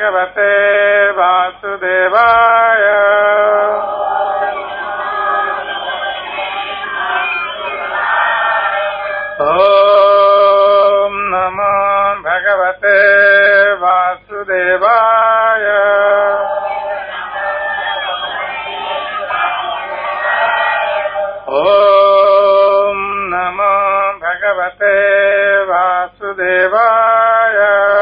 भगवते वासुदेवाय। ओम नमो भगवते वासुदेवाय। ओम नमो भगवते वासुदेवाय।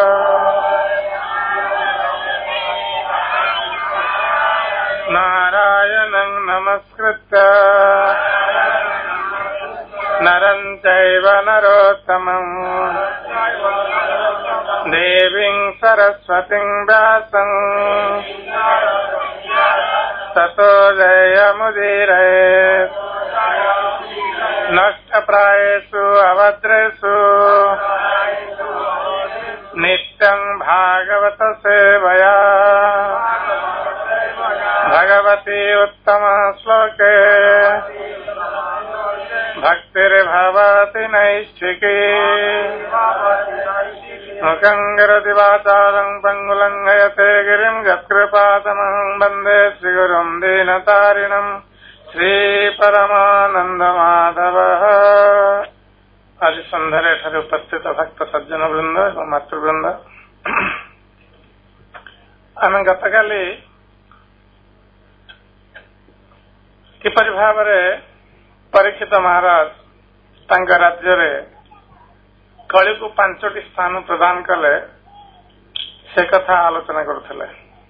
नारायणं नमस्कृत्य नरं चैव नरोत्तमं देवीं सरस्वतीं व्यासं ततो जयमुदीरयेत्। नष्टप्रायेषु अभद्रेषु नित्यं भागवत सेवया भगवती उत्तम श्लोके भक्तिर्भवति नैष्ठिकी। मुखं करोति वाचालं पङ्गुलं गयते गिरिं यत्कृपातमहं वन्दे श्रीगुरुं दीनतारिणं श्रीपरमानन्दमाधवः। आज सन्ध्यारे एठारे उपस्थित भक्त सज्जन वृंद और मातृवृंद, आम गतकाली किपरि भावरे परीक्षित महाराज तांका राज्य कली को 5टी स्थान प्रदान कले से कथा आलोचना करथिले।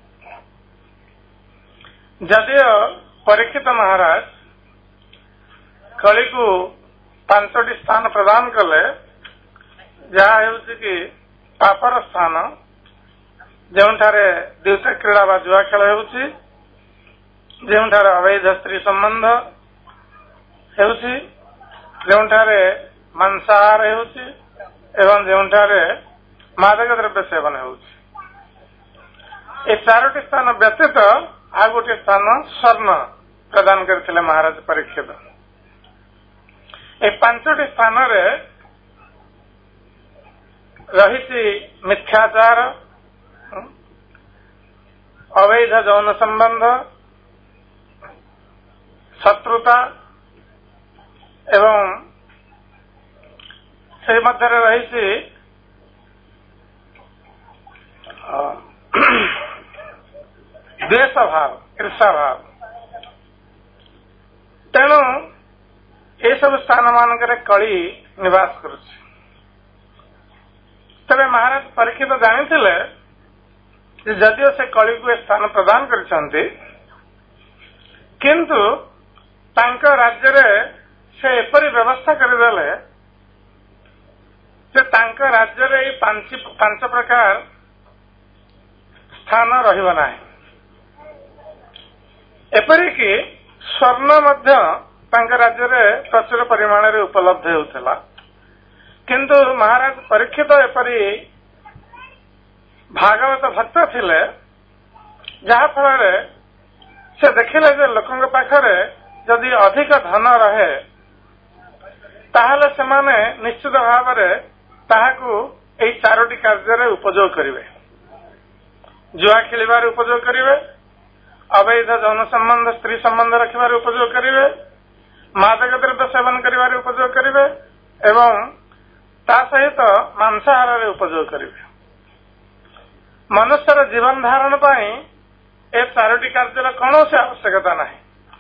जदियो परीक्षित महाराज कली को 5टी स्थान प्रदान कले, जहा हेउछि कि पापर स्थान, जोठारे द्यूत क्रीड़ा बा जुआ खेल हेउछि, जोठारे अवैध स्त्री संबंध हेउछि, जोठारे मांसाहार हेउछि एवं जोठारे मादक द्रव्य सेवन हेउछि। ए 4टी स्थान व्यतीत आ गोटे स्थान स्वर्ण प्रदान करथिले महाराज परीक्षित। ए 5टी स्थान रे रहिछि मिथ्याचार, अवैध यौन संबंध, शत्रुता एवं से मध्य रही द्वेष भाव, ईर्षा भाव। तेणु ये सब स्थान मानकर कली निवास करुछि। तबे महाराज परीक्षित जानिथिले जे जदियो से कली को स्थान प्रदान करिसंती, किंतु तांका राज्य रे से एपरि व्यवस्था करदेले जे तांका राज्य रे 5 प्रकार स्थान रहिबो नाही। एपरिकी स्वर्ण मध्य तांका राज्य रे प्रचुर परिमाण रे उपलब्ध हेउथला, किंतु महाराज परीक्षित एपरि भागवत भक्त थिले, जहा फल से देखिले जे लोकंग पाखरे जदि अधिक धन रहे ताहले सेमाने निश्चित भाव में ताहाकू एई 4टी कार्य उपयोग करिवे। जुआ खेलिबार उपयोग करिवे, अवैध यौन संबंध स्त्री संबंध रखिबार उपयोग करिवे, मादक द्रव्य सेवन करिबार उपयोग करिवे एवं ता सहित मांसाहार उपयोग करिवे। मनुष्यर जीवन धारण पाई ए 4टी कार्य कौनसी आवश्यकता नहीं।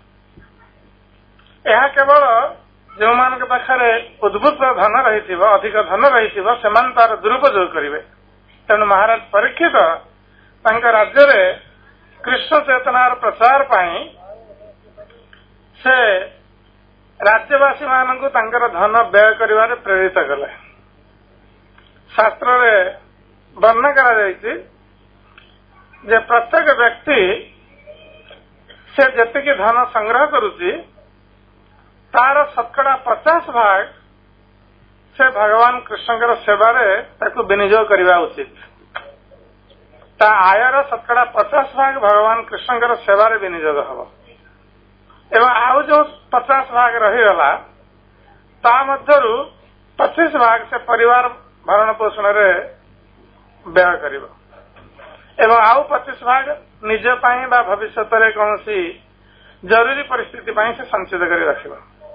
यह केवल जो मान पाखरे उद्भूत धन रही, अधिक धन रही, से तार दुरुपयोग करेंगे। तेणु महाराज परीक्षित राज्य रे कृष्ण चेतनार प्रचार पाई से राज्यवासी मानक धन व्यय करिवारे प्रेरित कले। शास्त्र रे वर्णना करा जायछि जे प्रत्येक व्यक्ति से जतिकी धन संग्रह करुछि तार 50% से भगवान कृष्ण सेवारे ताकू विनियोग करवा उचित। ता आयर 50% भगवान कृष्ण सेवारे विनियोग हम एवं आउ जो 50% रहीगला ता मध्यरु 25% से परिवार भरण पोषण रे व्यय करिवो। ଏବଂ ଆଉ 25 ଭାଗ ନିଜ ପାଇଁ ବା ଭବିଷ୍ୟତରେ କୌଣସି ଜରୁରୀ ପରିସ୍ଥିତି ପାଇଁ ସେ ସଞ୍ଚିତ କରି ରଖିବ।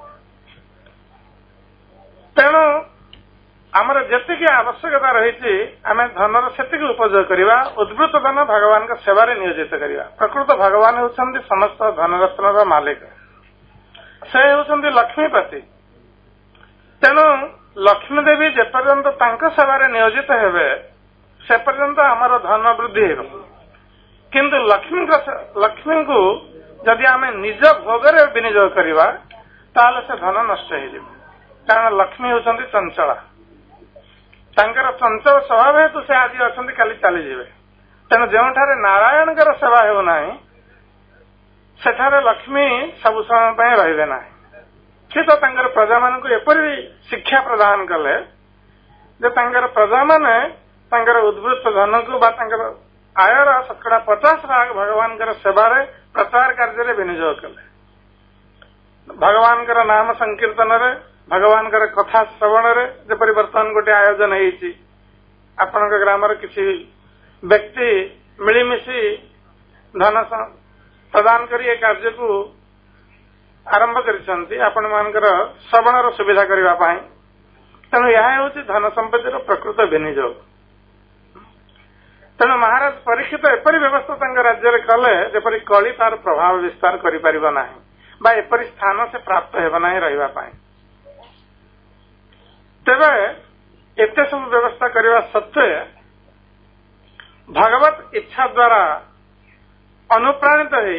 ତେଣୁ ଆମର ଯେତିକି ଆବଶ୍ୟକତା ରହିଛି ଆମେ ଧନର ସେତିକି ଉପଯୋଗ କରିବା, ଉଦ୍ବୃତ୍ତ ଧନ ଭଗବାନଙ୍କ ସେବାରେ ନିୟୋଜିତ କରିବା। ପ୍ରକୃତ ଭଗବାନ ହେଉଛନ୍ତି ସମସ୍ତ ଧନରତ୍ନର ମାଲିକ, ସେ ହେଉଛନ୍ତି ଲକ୍ଷ୍ମୀପତି। ତେଣୁ ଲକ୍ଷ୍ମୀ ଦେବୀ ଯେପର୍ଯ୍ୟନ୍ତ ତାଙ୍କ ସେବାରେ ନିୟୋଜିତ ହେବେ ସେ ପର୍ଯ୍ୟନ୍ତ ଆମର ଧନ ବୃଦ୍ଧି ହେବ। କିନ୍ତୁ ଲକ୍ଷ୍ମୀଙ୍କୁ ଯଦି ଆମେ ନିଜ ଭୋଗରେ ବିନିଯୋଗ କରିବା ତାହେଲେ ସେ ଧନ ନଷ୍ଟ ହେଇଯିବ। କାରଣ ଲକ୍ଷ୍ମୀ ହେଉଛନ୍ତି ଚଞ୍ଚଳା, ତାଙ୍କର ଚଞ୍ଚଳ ସ୍ୱଭାବ ହେତୁ ସେ ଆଜି ଅଛନ୍ତି କାଲି ଚାଲିଯିବେ। ତେଣୁ ଯେଉଁଠାରେ ନାରାୟଣଙ୍କର ସେବା ହେଉନାହିଁ ସେଠାରେ ଲକ୍ଷ୍ମୀ ସବୁ ସମୟ ପାଇଁ ରହିବେ ନାହିଁ। ସେ ତ ତାଙ୍କର ପ୍ରଜାମାନଙ୍କୁ ଏପରି ଶିକ୍ଷା ପ୍ରଦାନ କଲେ ଯେ ତାଙ୍କର ପ୍ରଜାମାନେ ତାଙ୍କର ଉଦ୍ବୃତ୍ତ ଧନକୁ ବା ତାଙ୍କର ଆୟର 50% ଭଗବାନଙ୍କର ସେବାରେ ପ୍ରଚାର କାର୍ଯ୍ୟରେ ବିନିଯୋଗ କଲେ। ଭଗବାନଙ୍କର ନାମ ସଂକୀର୍ତ୍ତନରେ, ଭଗବାନଙ୍କର କଥା ଶ୍ରବଣରେ। ଯେପରି ବର୍ତ୍ତମାନ ଗୋଟେ ଆୟୋଜନ ହେଇଛି, ଆପଣଙ୍କ ଗ୍ରାମର କିଛି ବ୍ୟକ୍ତି ମିଳିମିଶି ଧନ ପ୍ରଦାନ କରି ଏ କାର୍ଯ୍ୟକୁ ଆରମ୍ଭ କରିଛନ୍ତି ଆପଣମାନଙ୍କର ଶ୍ରବଣର ସୁବିଧା କରିବା ପାଇଁ। ତେଣୁ ଏହା ହେଉଛି ଧନ ସମ୍ପତ୍ତିର ପ୍ରକୃତ ବିନିଯୋଗ। ତେଣୁ ମହାରାଜ ପରୀକ୍ଷିତ ଏପରି ବ୍ୟବସ୍ଥା ତାଙ୍କ ରାଜ୍ୟରେ କଲେ ଯେପରି କଳି ତାର ପ୍ରଭାବ ବିସ୍ତାର କରିପାରିବ ନାହିଁ ବା ଏପରି ସ୍ଥାନ ସେ ପ୍ରାପ୍ତ ହେବ ନାହିଁ ରହିବା ପାଇଁ। ତେବେ ଏତେ ସବୁ ବ୍ୟବସ୍ଥା କରିବା ସତ୍ତ୍ୱେ ଭଗବତ ଇଚ୍ଛା ଦ୍ୱାରା ଅନୁପ୍ରାଣିତ ହେଇ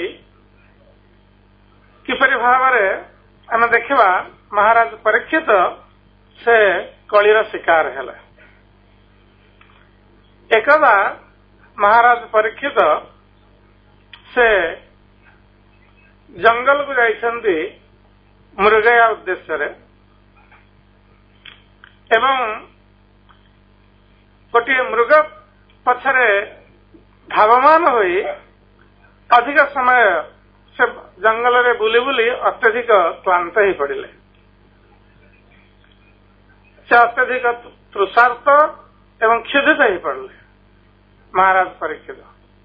କିପରି ଭାବରେ ଆମେ ଦେଖିବା ମହାରାଜ ପରୀକ୍ଷିତ ସେ କଳିର ଶିକାର ହେଲେ। ଏକଦା ମହାରାଜ ପରୀକ୍ଷିତ ସେ ଜଙ୍ଗଲକୁ ଯାଇଛନ୍ତି ମୃଗୟା ଉଦ୍ଦେଶ୍ୟରେ ଏବଂ ଗୋଟିଏ ମୃଗ ପଛରେ ଧାବମାନ ହୋଇ ଅଧିକ ସମୟ ସେ ଜଙ୍ଗଲରେ ବୁଲି ବୁଲି ଅତ୍ୟଧିକ କ୍ଳାନ୍ତ ହୋଇ ପଡ଼ିଲେ। ସେ ଅତ୍ୟଧିକ ତୃଷାର୍ତ୍ତ ଏବଂ କ୍ଷୁଧିତ ହୋଇ ପଡ଼ିଲେ ମହାରାଜ ପରୀକ୍ଷିତ।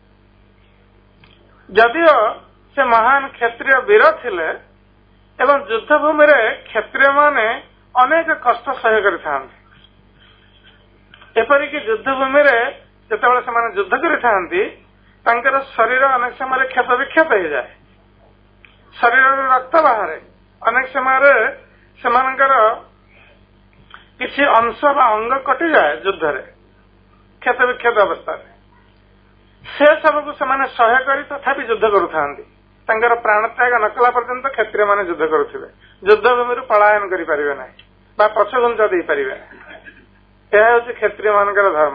ଯଦିଓ ସେ ମହାନ କ୍ଷତ୍ରିୟ ବୀର ଥିଲେ ଏବଂ ଯୁଦ୍ଧଭୂମିରେ କ୍ଷତ୍ରିୟମାନେ ଅନେକ କଷ୍ଟ ସହ୍ୟ କରିଥାନ୍ତି। ଏପରିକି ଯୁଦ୍ଧଭୂମିରେ ଯେତେବେଳେ ସେମାନେ ଯୁଦ୍ଧ କରିଥାନ୍ତି ତାଙ୍କର ଶରୀର ଅନେକ ସମୟରେ କ୍ଷତ ବିକ୍ଷତ ହେଇଯାଏ, ଶରୀରରୁ ରକ୍ତ ବାହାରେ, ଅନେକ ସମୟରେ ସେମାନଙ୍କର କିଛି ଅଂଶ ବା ଅଙ୍ଗ କଟିଯାଏ ଯୁଦ୍ଧରେ କ୍ଷତ ବିକ୍ଷତ ଅବସ୍ଥାରେ। ସେ ସବୁକୁ ସେମାନେ ସହ୍ୟ କରି ତଥାପି ଯୁଦ୍ଧ କରୁଥାନ୍ତି। ତାଙ୍କର ପ୍ରାଣତ୍ୟାଗ ନ କଲା ପର୍ଯ୍ୟନ୍ତ କ୍ଷତ୍ରିୟମାନେ ଯୁଦ୍ଧ କରୁଥିବେ, ଯୁଦ୍ଧଭୂମିରୁ ପଳାୟନ କରିପାରିବେ ନାହିଁ ବା ପଛଘୁଞ୍ଚା ଦେଇପାରିବେ ନାହିଁ। ଏହା ହେଉଛି କ୍ଷତ୍ରିୟମାନଙ୍କର ଧର୍ମ।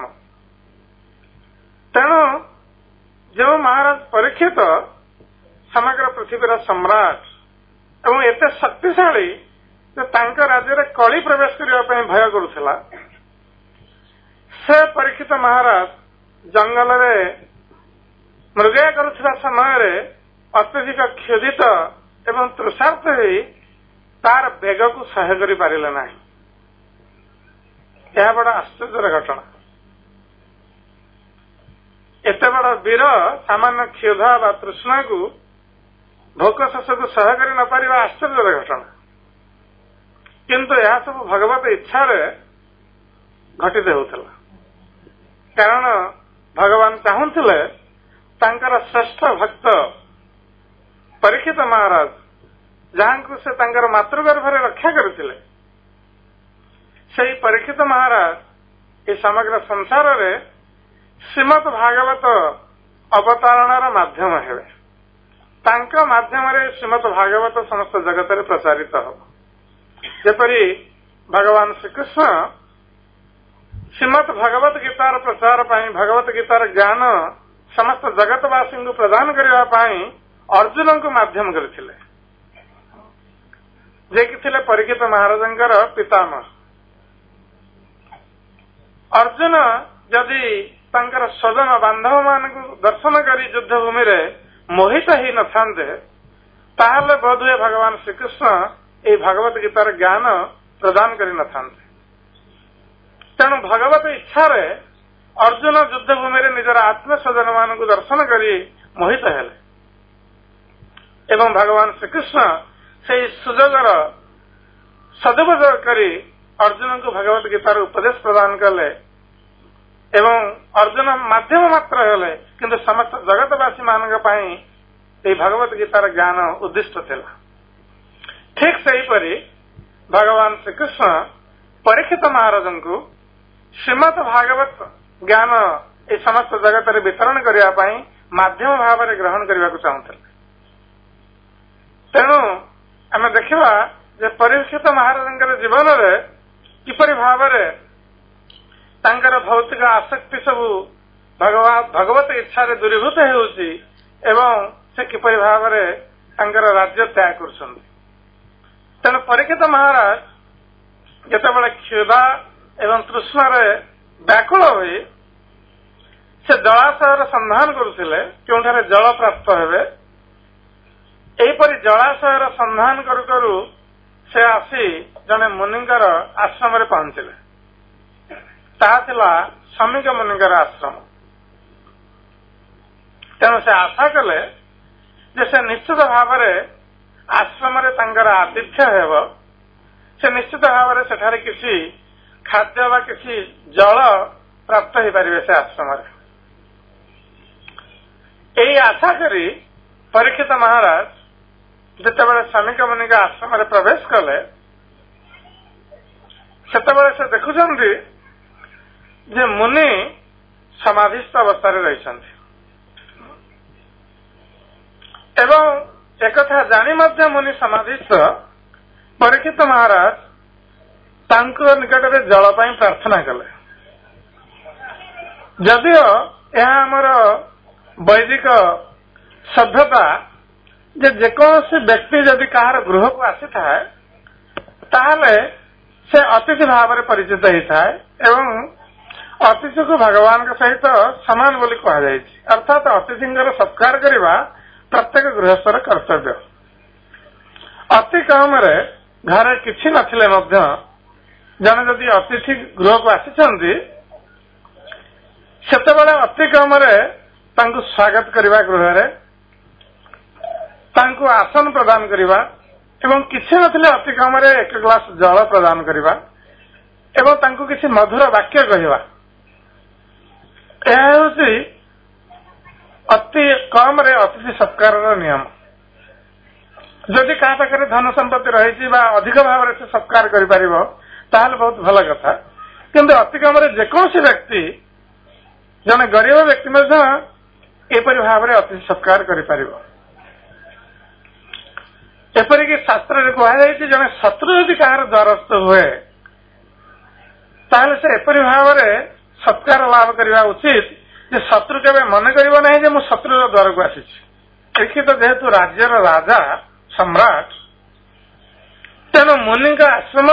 ତେଣୁ ଯେଉଁ ମହାରାଜ ପରୀକ୍ଷିତ ସମଗ୍ର ପୃଥିବୀର ସମ୍ରାଟ ଏବଂ ଏତେ ଶକ୍ତିଶାଳୀ ଯେ ତାଙ୍କ ରାଜ୍ୟରେ କଳି ପ୍ରବେଶ କରିବା ପାଇଁ ଭୟ କରୁଥିଲା, ସେ ପରୀକ୍ଷିତ ମହାରାଜ ଜଙ୍ଗଲରେ ମୃଗୟା କରୁଥିବା ସମୟରେ ଅତ୍ୟଧିକ କ୍ଷୁଧିତ ଏବଂ ତୃଷାର୍ତ୍ତ ହୋଇ ତାର ବେଗକୁ ସହ୍ୟ କରିପାରିଲେ ନାହିଁ। ଏହା ବଡ଼ ଆଶ୍ଚର୍ଯ୍ୟର ଘଟଣା। ଏତେ ବଡ଼ ବୀର ସାମାନ୍ୟ କ୍ଷୁଧ ବା ତୃଷ୍ଣାକୁ ଭୋକ ଶୋଷକୁ ସହ୍ୟ କରି ନ ପାରିବା ଆଶ୍ଚର୍ଯ୍ୟର ଘଟଣା। କିନ୍ତୁ ଏହା ସବୁ ଭଗବତ ଇଚ୍ଛାରେ ଘଟିତ ହେଉଥିଲା। କାରଣ ଭଗବାନ ଚାହୁଁଥିଲେ ତାଙ୍କର ଶ୍ରେଷ୍ଠ ଭକ୍ତ ପରୀକ୍ଷିତ ମହାରାଜ, ଯାହାଙ୍କୁ ସେ ତାଙ୍କର ମାତୃଗର୍ଭରେ ରକ୍ଷା କରିଥିଲେ, ସେହି ପରୀକ୍ଷିତ ମହାରାଜ ଏ ସମଗ୍ର ସଂସାରରେ ଶ୍ରୀମଦ ଭାଗବତ ଅବତାରଣାର ମାଧ୍ୟମ ହେବେ। ତାଙ୍କ ମାଧ୍ୟମରେ ଶ୍ରୀମଦ ଭାଗବତ ସମସ୍ତ ଜଗତରେ ପ୍ରଚାରିତ ହେବ। ଯେପରି ଭଗବାନ ଶ୍ରୀକୃଷ୍ଣ ଶ୍ରୀମଦ ଭଗବତ ଗୀତାର ପ୍ରଚାର ପାଇଁ, ଭଗବତ ଗୀତାର ଜ୍ଞାନ ସମସ୍ତ ଜଗତବାସୀଙ୍କୁ ପ୍ରଦାନ କରିବା ପାଇଁ ଅର୍ଜୁନଙ୍କୁ ମାଧ୍ୟମ କରିଥିଲେ, ଯିଏକି ଥିଲେ ପରୀକ୍ଷିତ ମହାରାଜଙ୍କର ପିତାମହ। ଅର୍ଜୁନ ଯଦି ତାଙ୍କର ସ୍ୱଜନ ବାନ୍ଧବମାନଙ୍କୁ ଦର୍ଶନ କରି ଯୁଦ୍ଧଭୂମିରେ ମୋହିତ ହେଇନଥାନ୍ତେ ତାହେଲେ ବୋଧହୁଏ ଭଗବାନ ଶ୍ରୀକୃଷ୍ଣ ଏହି ଭଗବତ ଗୀତାର ଜ୍ଞାନ ପ୍ରଦାନ କରିନଥାନ୍ତେ। ତେଣୁ ଭଗବତ ଇଚ୍ଛାରେ अर्जुन युद्धभूमि निजर आत्मस्वजन मान दर्शन कर मोहित हेले एवं भगवान श्रीकृष्ण से सुजोगर सदुपयोग कर अर्जुन को भगवत गीतार उपदेश प्रदान कले एवं अर्जुन माध्यम मात्र हेले किंतु समस्त जगतवासी मान भगवत गीतार ज्ञान उद्दिष्ट थिला। ठीक सेहीपरि भगवान श्रीकृष्ण परीक्षित महाराज को श्रीमद भागवत ज्ञान ए समस्त जगत में वितरण करने माध्यम भाव में ग्रहण करने को चाहते। तेणु आम देखा परीक्षित महाराज जीवन में किपरि भाव भौतिक आसक्ति सबू भगवत इच्छा दूरीभूत होउछि एवं से किपरि भाव राज्य त्याग कर। तेणु परीक्षित महाराज जितेबाला क्षुधा एवं तृष्णार व्याकुल हुई से जलाशयर संधान करुले क्योंठारे जल प्राप्त हेबे एहीपरि जलाशयर संधान करू करू से आसी जने मुनिंकर आश्रम रे पहुंचले। ताहा थिला शमीक मुनिंकर आश्रम। तेणु से आशा कले जे से निश्चित भाव आश्रम रे तांकर आतिथ्य हेब से निश्चित भाव सेठारे किसी खाद्य वा किसी जल प्राप्त हो पारे से आश्रम यही आशा करी परीक्षित महाराज जितेबाला शमीक मुनि आश्रम रे प्रवेश कले सेतेबाला से देखुछन्ति जे मुनि समाधिस्थ अवस्था रही एवं एकथा जानी मध्य मुनि समाधिस्थ परीक्षित महाराज तांको निकट में जल पाई प्रार्थना कले। जदिओ यह आमर वैदिक सभ्यता जेकोसी व्यक्ति जदि कहार गृह को आसी थाए ताहले से अतिथि भाव में परिचित होता है एवं अतिथि को भगवान के सहित समान बोली कहा जाए। अर्थात अतिथि सत्कार करने प्रत्येक गृहस्थर कर्तव्य। अति कम घर किसी नथिले मध्य जने जदि अतिथि गृह को आसी सेतेबेले अति कम स्वागत करवा गृह आसन प्रदान करवा एवं किसी नथिले अति कम एक ग्लास जल प्रदान करवा एवं तांको किसी मधुर वाक्य कहवा अति कम अतिथि सत्कार नियम। जदि क्या पाखे धन संपत्ति रही अधिक भाव से सत्कार कर बहुत भल कथा किंतु अति कम जेकोसी व्यक्ति जने गरीब व्यक्ति एपरि भाव अतिथि सत्कार करपरिक शास्त्र कहुई जने शत्रु यदि कहार द्वारस्थ हुए ताहले से एपरि भाव सत्कार लाभ करने उचित जे शत्रु केवे मन करिबो नहीं जे मु शत्रु द्वार को आसी लिखित जेहेतु राज्यर राजा सम्राट तेणु मुनि आश्रम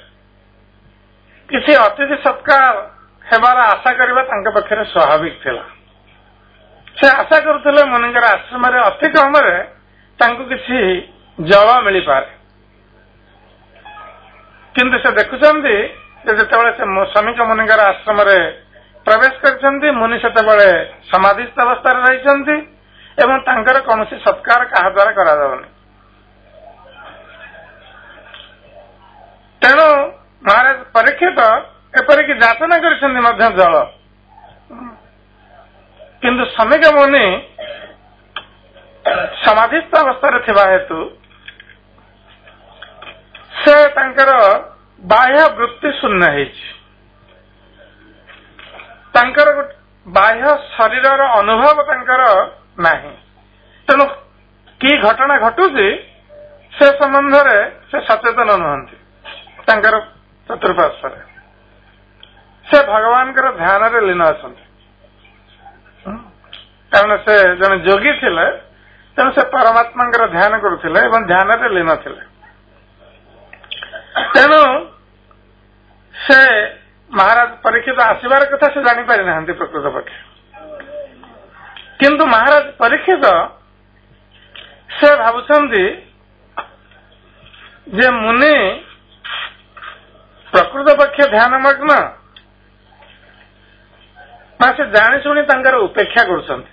किसी अतिथि सत्कार हेबार आशा करबा तांके पक्षरे स्वाभाविक थिला। से आशा करुले मुनि आश्रम अति कम किसी जल मिल पारे किंतु से देखुचंदी जेतेबेले से शमीक मुनि आश्रम प्रवेश करछन्ति मुनि सेतेबेले समाधिस्थ अवस्था रही एवं तांकर कौनसी सत्कार कहा द्वारा करा जाउनी। तेणु महाराज परीक्षित एपरिक जाचना करछन्ति मध्य जल किंतु शमीक मुनि समाधिस्थ अवस्था थिबा हेतु से तांकर बाह्य वृत्ति शून्य होइछि। तांकर बाह्य शरीर अनुभव तांकर नहीं। तेणु कि घटना घटुची से संबंध से सचेतन नुहंती तांकर चतुर्पार्श्व से भगवान ध्यान रे लीन आसंती कारण से जन जोगी थिले तेणु से परमात्मा ध्यान करुथिले एवं ध्यान रे लीन थिले। तेणु से महाराज परीक्षित आसबार कथा से जानी पारि नाहंती प्रकृत पक्षे किंतु महाराज परीक्षित से भावुचंदी जे मुनि प्रकृत पक्ष ध्यान मग्न ନା ସେ ଜାଣିଶୁଣି ତାଙ୍କର ଉପେକ୍ଷା କରୁଛନ୍ତି।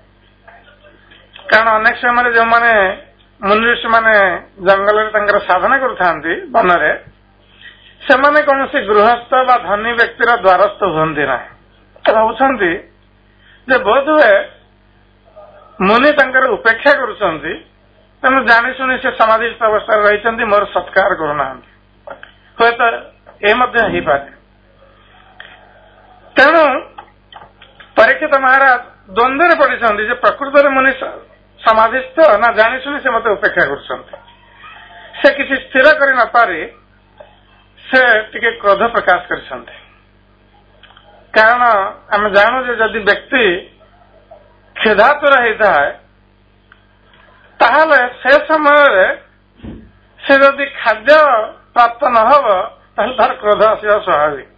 କାରଣ ଅନେକ ସମୟରେ ଯେଉଁମାନେ ମୁନି ଋଷିମାନେ ଜଙ୍ଗଲରେ ତାଙ୍କର ସାଧନା କରୁଥାନ୍ତି ବନରେ, ସେମାନେ କୌଣସି ଗୃହସ୍ଥ ବା ଧନୀ ବ୍ୟକ୍ତିର ଦ୍ୱାରସ୍ଥ ହୁଅନ୍ତି ନାହିଁ। ଭାବୁଛନ୍ତି ଯେ ବୋଧହୁଏ ମୁନି ତାଙ୍କର ଉପେକ୍ଷା କରୁଛନ୍ତି, ତେଣୁ ଜାଣିଶୁଣି ସେ ସମାଧିସ୍ଥ ଅବସ୍ଥାରେ ରହିଛନ୍ତି, ମୋର ସତ୍କାର କରୁନାହାନ୍ତି। ହୁଏତ ଏ ମଧ୍ୟ ହେଇପାରେ। ତେଣୁ ପରୀକ୍ଷିତ ମହାରାଜ ଦ୍ୱନ୍ଦ୍ୱରେ ପଡ଼ିଛନ୍ତି ଯେ ପ୍ରକୃତରେ ମୁନି ସମାଧିସ୍ଥ ନା ଜାଣିଶୁଣି ସେ ମତେ ଉପେକ୍ଷା କରୁଛନ୍ତି। ସେ କିଛି ସ୍ଥିର କରି ନ ପାରି ସେ ଟିକେ କ୍ରୋଧ ପ୍ରକାଶ କରିଛନ୍ତି। କାରଣ ଆମେ ଜାଣୁ ଯେ ଯଦି ବ୍ୟକ୍ତି କ୍ଷୁଧାତୁର ହେଇଥାଏ ତାହେଲେ ସେ ସମୟରେ ସେ ଯଦି ଖାଦ୍ୟ ପ୍ରାପ୍ତ ନ ହେବ ତାହେଲେ ତାର କ୍ରୋଧ ଆସିବା ସ୍ୱାଭାବିକ।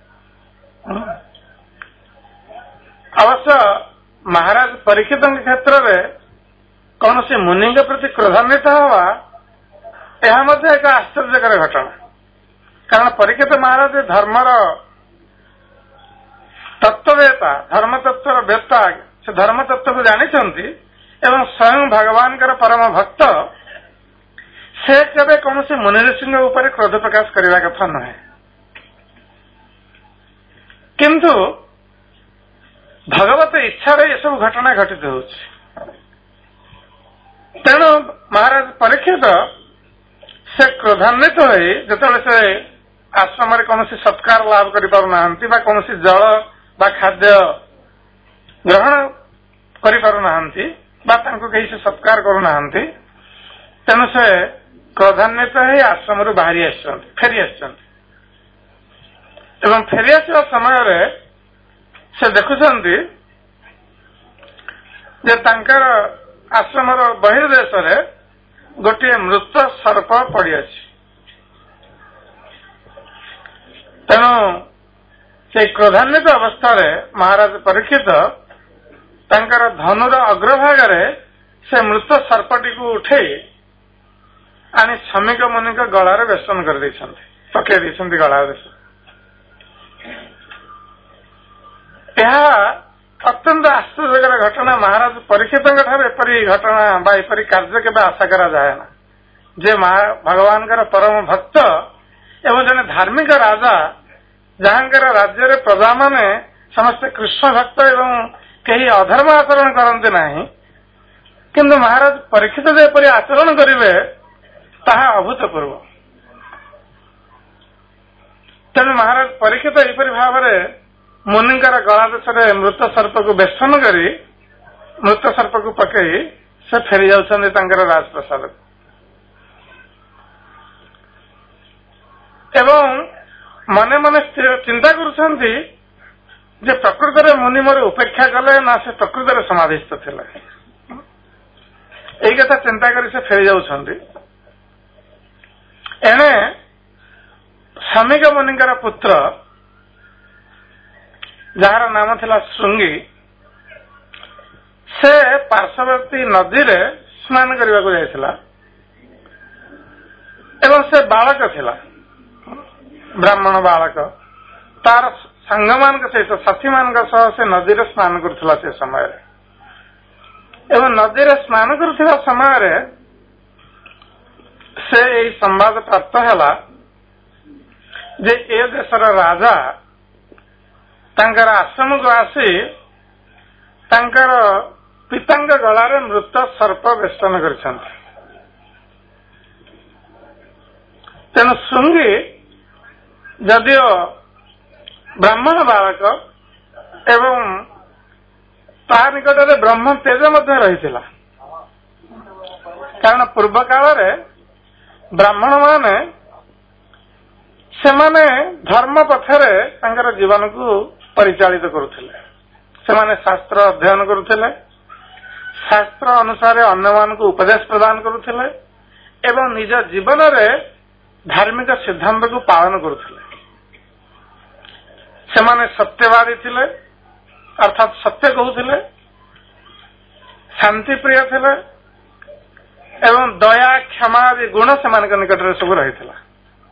ଅବଶ୍ୟ ମହାରାଜ ପରୀକ୍ଷିତଙ୍କ କ୍ଷେତ୍ରରେ କୌଣସି ମୁନିଙ୍କ ପ୍ରତି କ୍ରୋଧାନ୍ୱିତ ହେବା ଏହା ମଧ୍ୟ ଏକ ଆଶ୍ଚର୍ଯ୍ୟକର ଘଟଣା। କାରଣ ପରୀକ୍ଷିତ ମହାରାଜ ଧର୍ମର ତତ୍ତ୍ୱବେତା, ଧର୍ମ ତତ୍ତ୍ୱର ବେତା, ସେ ଧର୍ମ ତତ୍ତ୍ୱକୁ ଜାଣିଛନ୍ତି ଏବଂ ସ୍ୱୟଂ ଭଗବାନଙ୍କର ପରମ ଭକ୍ତ। ସେ କେବେ କୌଣସି ମୁନି ଋଷିଙ୍କ ଉପରେ କ୍ରୋଧ ପ୍ରକାଶ କରିବା କଥା ନୁହେଁ। କିନ୍ତୁ ଭଗବତ ଇଚ୍ଛାରେ ଏସବୁ ଘଟଣା ଘଟିତ ହେଉଛି। ତେଣୁ ମହାରାଜ ପରୀକ୍ଷିତ ସେ କ୍ରୋଧାନ୍ୱିତ ହୋଇ ଯେତେବେଳେ ସେ ଆଶ୍ରମରେ କୌଣସି ସତ୍କାର ଲାଭ କରିପାରୁନାହାନ୍ତି ବା କୌଣସି ଜଳ ବା ଖାଦ୍ୟ ଗ୍ରହଣ କରିପାରୁନାହାନ୍ତି ବା ତାଙ୍କୁ କେହି ସେ ସତ୍କାର କରୁନାହାନ୍ତି, ତେଣୁ ସେ କ୍ରୋଧାନ୍ୱିତ ହୋଇ ଆଶ୍ରମରୁ ବାହାରି ଆସିଛନ୍ତି, ଫେରି ଆସିଛନ୍ତି। ଏବଂ ଫେରିଆସିବା ସମୟରେ ସେ ଦେଖୁଛନ୍ତି ଯେ ତାଙ୍କର ଆଶ୍ରମର ବହିର୍ଦେଶରେ ଗୋଟିଏ ମୃତ ସର୍ପ ପଡ଼ିଅଛି। ତେଣୁ ସେଇ କ୍ରୋଧାନ୍ୱିତ ଅବସ୍ଥାରେ ମହାରାଜ ପରୀକ୍ଷିତ ତାଙ୍କର ଧନୁର ଅଗ୍ରଭାଗରେ ସେ ମୃତ ସର୍ପଟିକୁ ଉଠେଇ ଆଣି ଶ୍ରମିକ ମୁନିଙ୍କ ଗଳାରେ ବେଷ୍ଟନ କରିଦେଇଛନ୍ତି, ପକେଇ ଦେଇଛନ୍ତି ଗଳାରେ। ଏହା ଅତ୍ୟନ୍ତ ଆଶ୍ଚର୍ଯ୍ୟକର ଘଟଣା। ମହାରାଜ ପରୀକ୍ଷିତଙ୍କ ଠାରୁ ଏପରି ଘଟଣା ବା ଏପରି କାର୍ଯ୍ୟ କେବେ ଆଶା କରାଯାଏ ନା ଯେ ଭଗବାନଙ୍କର ପରମ ଭକ୍ତ ଏବଂ ଜଣେ ଧାର୍ମିକ ରାଜା, ଯାହାଙ୍କର ରାଜ୍ୟରେ ପ୍ରଜାମାନେ ସମସ୍ତେ କୃଷ୍ଣ ଭକ୍ତ ଏବଂ କେହି ଅଧର୍ମ ଆଚରଣ କରନ୍ତି ନାହିଁ, କିନ୍ତୁ ମହାରାଜ ପରୀକ୍ଷିତ ଯେପରି ଆଚରଣ କରିବେ ତାହା ଅଭୂତପୂର୍ବ। ତେଣୁ ମହାରାଜ ପରୀକ୍ଷିତ ଏହିପରି ଭାବରେ ମୁନିଙ୍କର ଗଳା ଦେଶରେ ମୃତ ସର୍ପକୁ ବେଷ୍ଟନ କରି ମୃତ ସର୍ପକୁ ପକେଇ ସେ ଫେରି ଯାଉଛନ୍ତି ତାଙ୍କର ରାଜପ୍ରସାଦକୁ। ଏବଂ ମନେ ମନେ ଚିନ୍ତା କରୁଛନ୍ତି ଯେ ପ୍ରକୃତରେ ମୁନି ମୋର ଉପେକ୍ଷା କଲେ ନା ସେ ପ୍ରକୃତରେ ସମାଧିସ୍ଥ ଥିଲେ। ଏଇ କଥା ଚିନ୍ତା କରି ସେ ଫେରି ଯାଉଛନ୍ତି। ଏଣେ ଶ୍ରମିକ ମୁନିଙ୍କର ପୁତ୍ର, ଯାହାର ନାମ ଥିଲା ଶୃଙ୍ଗୀ, ସେ ପାର୍ଶ୍ୱବର୍ତ୍ତୀ ନଦୀରେ ସ୍ନାନ କରିବାକୁ ଯାଇଥିଲା ଏବଂ ସେ ବାଳକ ଥିଲା, ବ୍ରାହ୍ମଣ ବାଳକ। ତାର ସାଙ୍ଗମାନଙ୍କ ସହିତ, ସାଥୀମାନଙ୍କ ସହ ସେ ନଦୀରେ ସ୍ନାନ କରୁଥିଲା ସେ ସମୟରେ। ଏବଂ ନଦୀରେ ସ୍ନାନ କରୁଥିବା ସମୟରେ ସେ ଏହି ସମ୍ବାଦ ପ୍ରାପ୍ତ ହେଲା ଯେ ଏ ଦେଶର ରାଜା ତାଙ୍କର ଆଶ୍ରମକୁ ଆସି ତାଙ୍କର ପିତାଙ୍କ ଗଳାରେ ମୃତ ସର୍ପ ବେଷ୍ଟନ କରିଛନ୍ତି। ତେଣୁ ଶୃଙ୍ଗୀ ଯଦିଓ ବ୍ରାହ୍ମଣ ବାଳକ ଏବଂ ତାହା ନିକଟରେ ବ୍ରହ୍ମ ତେଜ ମଧ୍ୟ ରହିଥିଲା, କାରଣ ପୂର୍ବ କାଳରେ ବ୍ରାହ୍ମଣମାନେ ସେମାନେ ଧର୍ମ ପଥରେ ତାଙ୍କର ଜୀବନକୁ ପରିଚାଳିତ କରୁଥିଲେ। ସେମାନେ ଶାସ୍ତ୍ର ଅଧ୍ୟୟନ କରୁଥିଲେ, ଶାସ୍ତ୍ର ଅନୁସାରେ ଅନ୍ୟମାନଙ୍କୁ ଉପଦେଶ ପ୍ରଦାନ କରୁଥିଲେ ଏବଂ ନିଜ ଜୀବନରେ ଧାର୍ମିକ ସିଦ୍ଧାନ୍ତକୁ ପାଳନ କରୁଥିଲେ। ସେମାନେ ସତ୍ୟବାଦୀ ଥିଲେ, ଅର୍ଥାତ୍ ସତ୍ୟ କହୁଥିଲେ, ଶାନ୍ତିପ୍ରିୟ ଥିଲେ ଏବଂ ଦୟା କ୍ଷମା ଆଦି ଗୁଣ ସେମାନଙ୍କ ନିକଟରେ ସବୁ ରହିଥିଲା।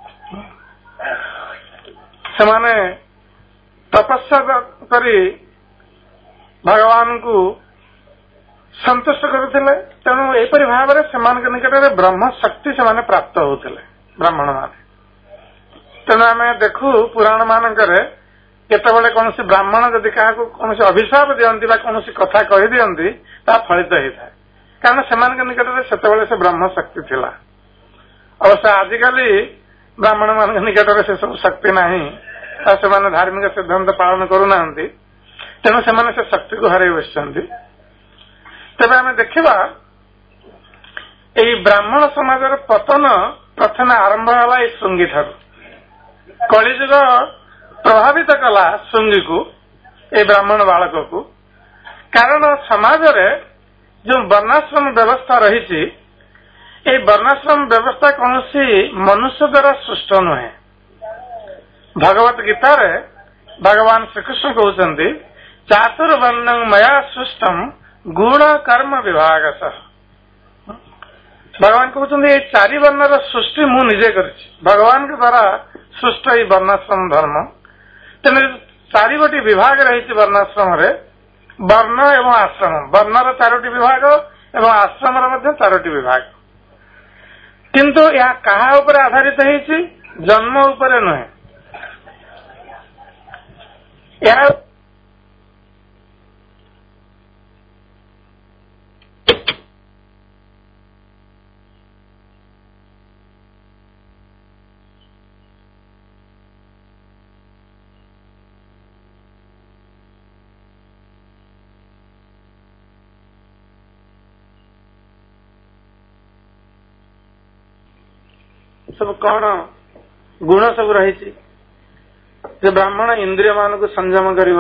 ସେମାନେ ତପସ୍ୟା କରି भगवान को संतुष्ट करुଥିଲେ। तेणु एपरि भाव में सेମାନଙ୍କ निकटरे ब्रह्म शक्ति से प्राप्त होते ब्राह्मण मान। तेणु आम देखु पुराण मानकर केतबेले कौन ब्राह्मण जदि क्या कौन अभिशाप दियंती कौन कथा कही दियंती ता फलित होता है, कारण से निकटरे से ब्रह्म शक्ति थिला। अवश्य आजिकल ब्राह्मण मान निकटरे से सब शक्ति नहीं, से धार्मिक सिद्धांत पालन करूना, तेणु से शक्ति को हर बसुँच। तेज आम देखा यही ब्राह्मण समाजर पतन प्रथम आरंभ है श्रृंगी ठार। कलिजुग प्रभावित कला श्रृंगी को, ए ब्राह्मण बालक को, कारण समाज रे जो वर्णाश्रम व्यवस्था रही, वर्णाश्रम व्यवस्था कौन मनुष्य द्वारा सृष्ट नुहे। भगवत गीता रे भगवान श्रीकृष्ण कहते चातुर्वर्ण्यं मया सृष्टम गुण कर्म विभाग। भगवान कहते चारि वर्णर सृष्टि मु निजे कर भगवान के द्वारा सृष्ट ही वर्णाश्रम धर्म। तेणु चारि गोटी विभाग रही वर्णाश्रम रे, वर्ण एवं आश्रम। वर्णर चारोटी विभाग एवं आश्रम चारोटी विभाग, किंतु यह कहा उपर आधारित है? जन्म उपर नुहे। सब कौन गुण सब रही ब्राह्मण इंद्रिय मान को संयम कर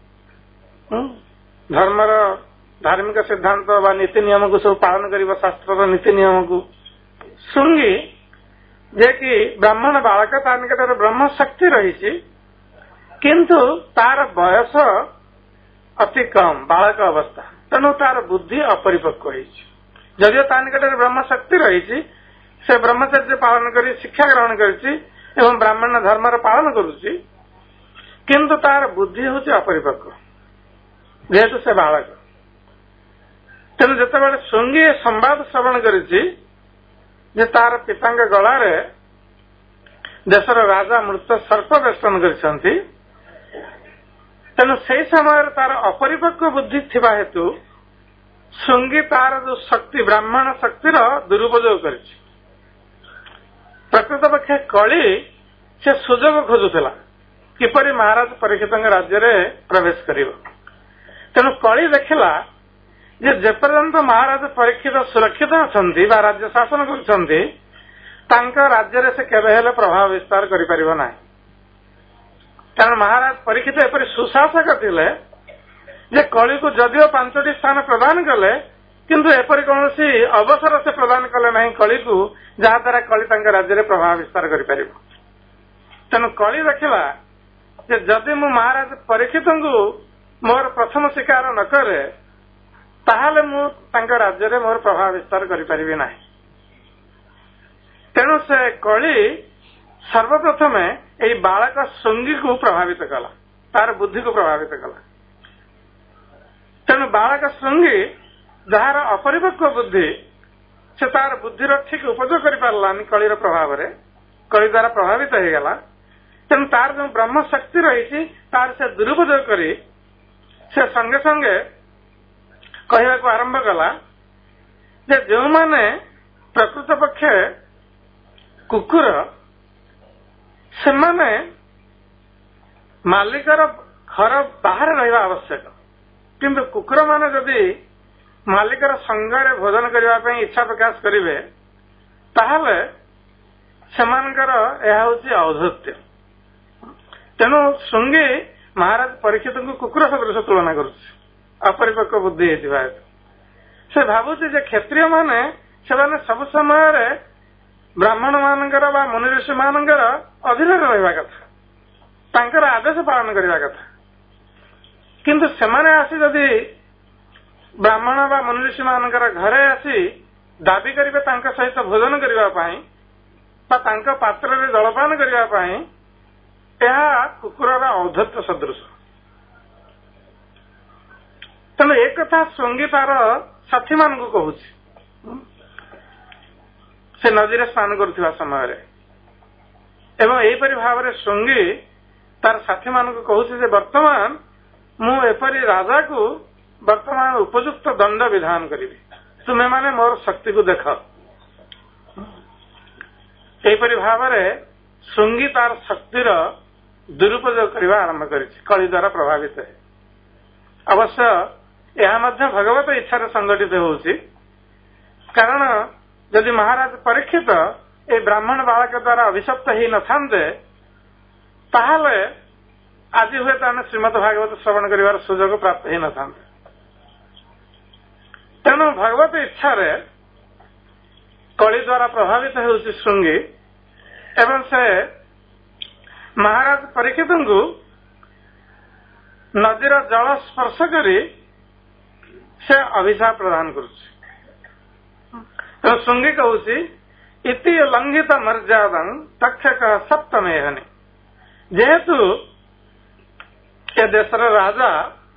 धर्मर धार्मिक सिद्धांत व नीति नियम को सब पालन कर शास्त्र नीति नियम को श्रृंगी जे कि ब्राह्मण बालक तार निकट ब्रह्म शक्ति रही, किंतु तार बयस अति कम बालक अवस्था, तेणु तार बुद्धि अपरिपक्व जदिव तार निकट ब्रह्म शक्ति रही, से ब्रह्मचर्य पालन कर शिक्षा ग्रहण कर ब्राह्मण धर्म पालन करुच्ची, किंतु तार बुद्धि हूँ अपरिपक्व जेहेतु से बालक। तेणु जिते श्रृंगी संवाद श्रवण कर तार पिता गलार देशर राजा मृत सर्प वेष्टन कर, तेणु से समय तार अपरिपक्व बुद्धि थिबा हेतु श्रृंगी तार जो शक्ति ब्राह्मण शक्तिर दुरुपयोग कर। प्रकृत पक्षे कली से सुजोग खोजुला किपरि महाराज परीक्षित राज्य में प्रवेश कर। तेणु कली देखला जेपर्यंत महाराज परीक्षित सुरक्षित अच्छा राज्य शासन कर राज्य से केवे प्रभाव विस्तार कर, कारण महाराज परीक्षित एपरी सुशासक थे कली को जदिव 5टी स्थान प्रदान कले, किंतु एपरी कौन अवसर से प्रदान कले नहीं कली को जहाद्वारा कली राज्य में प्रभाव विस्तार कर। तेणु कली देखला जदि मु महाराज परीक्षित को मोर प्रथम शिकार न करे ताहले मु राज्य में मोर प्रभाव विस्तार करि ना। तेणु से कली सर्वप्रथमे यही बालक श्रृंगी को प्रभावित कला, तार बुद्धि को प्रभावित कला। तेणु बालक श्रृंगी जार अपरिपक्व बुद्धि से तार बुद्धिर ठीक उपयोग कर पारानी कलीर प्रभाव रे, कली द्वारा प्रभावित हो गला। तेणु तार जो ब्रह्म शक्ति रही तार से दुरुपयोग करी से संगे संगे कहवा को आरंभ कला जो माने प्रकृत पक्षे कुकुर से माने मालिकर घर बाहर रहा आवश्यक, किंतु कुकुर माने जदि मालिकर संगरे भोजन करने इच्छा प्रकाश करेंगे ताहले सेमानकर यह हूँ औद्धत्य। तेणु श्रृंगी महाराज परीक्षित को कुकुर सदृश तुलना कर अपरिपक्व बुद्धि से भावुची जे क्षत्रिय माने सब समय ब्राह्मण मानकर बा मुनि ऋषि मानकर अधीन रहा कथा, तांकर आदेश पालन करने कथा, किंतु सेमाने आसी जदि ब्राह्मण बा मुनि ऋषि मानकर घरे आसी दाबी करिवे तांका सहित भोजन करबा पई बा तांका पात्र रे जलपान करबा पई, यह कुकुरर औद्धत्य सदृश। ତେଣୁ ଏ କଥା ଶୃଙ୍ଗି ତାର ସାଥୀ ମାନଙ୍କୁ କହୁଛି ସେ ନଦୀରେ ସ୍ନାନ କରୁଥିବା ସମୟରେ। ଏବଂ ଏହିପରି ଭାବରେ ଶୃଙ୍ଗି ତାର ସାଥୀ ମାନଙ୍କୁ କହୁଛି ଯେ ବର୍ତ୍ତମାନ ମୁଁ ଏପରି ରାଜାକୁ ବର୍ତ୍ତମାନ ଉପଯୁକ୍ତ ଦଣ୍ଡ ବିଧାନ କରିବି, ତୁମେମାନେ ମୋର ଶକ୍ତିକୁ ଦେଖ। ଏହିପରି ଭାବରେ ଶୃଙ୍ଗି ତାର ଶକ୍ତିର ଦୁରୁପଯୋଗ କରିବା ଆରମ୍ଭ କରିଛି, କଳି ଦ୍ୱାରା ପ୍ରଭାବିତ। ଅବଶ୍ୟ ଏହା ମଧ୍ୟ ଭଗବତ ଇଚ୍ଛାରେ ସଂଗଠିତ ହେଉଛି, କାରଣ ଯଦି ମହାରାଜ ପରୀକ୍ଷିତ এই ବ୍ରାହ୍ମଣ ବାଳକ ଦ୍ୱାରା ଅଭିଶପ୍ତ ହେଇନଥାନ୍ତେ ତାହେଲେ ଆଜି ହୁଏତ ଆମେ ଶ୍ରୀମଦ୍ ଭାଗବତ ଶ୍ରବଣ କରିବାର ସୁଯୋଗ ପ୍ରାପ୍ତ ହେଇନଥାନ୍ତେ। ତେଣୁ ଭଗବତ ଇଚ୍ଛାରେ କଳି ଦ୍ୱାରା ପ୍ରଭାବିତ ହେଉଛି ଶୃଙ୍ଗି ଏବଂ ସେ ମହାରାଜ ପରୀକ୍ଷିତଙ୍କୁ ନଦୀର ଜଳ ସ୍ପର୍ଶ କରି ସେ ଅଭିଶାପ ପ୍ରଦାନ କରୁଛି। ତେଣୁ ଶୃଙ୍ଗି କହୁଛି ଇତି ଲଙ୍ଘିତ ମର୍ଯ୍ୟାଦଂ ତକ୍ଷକ ସପ୍ତମେହନି। ଯେହେତୁ ଏ ଦେଶର ରାଜା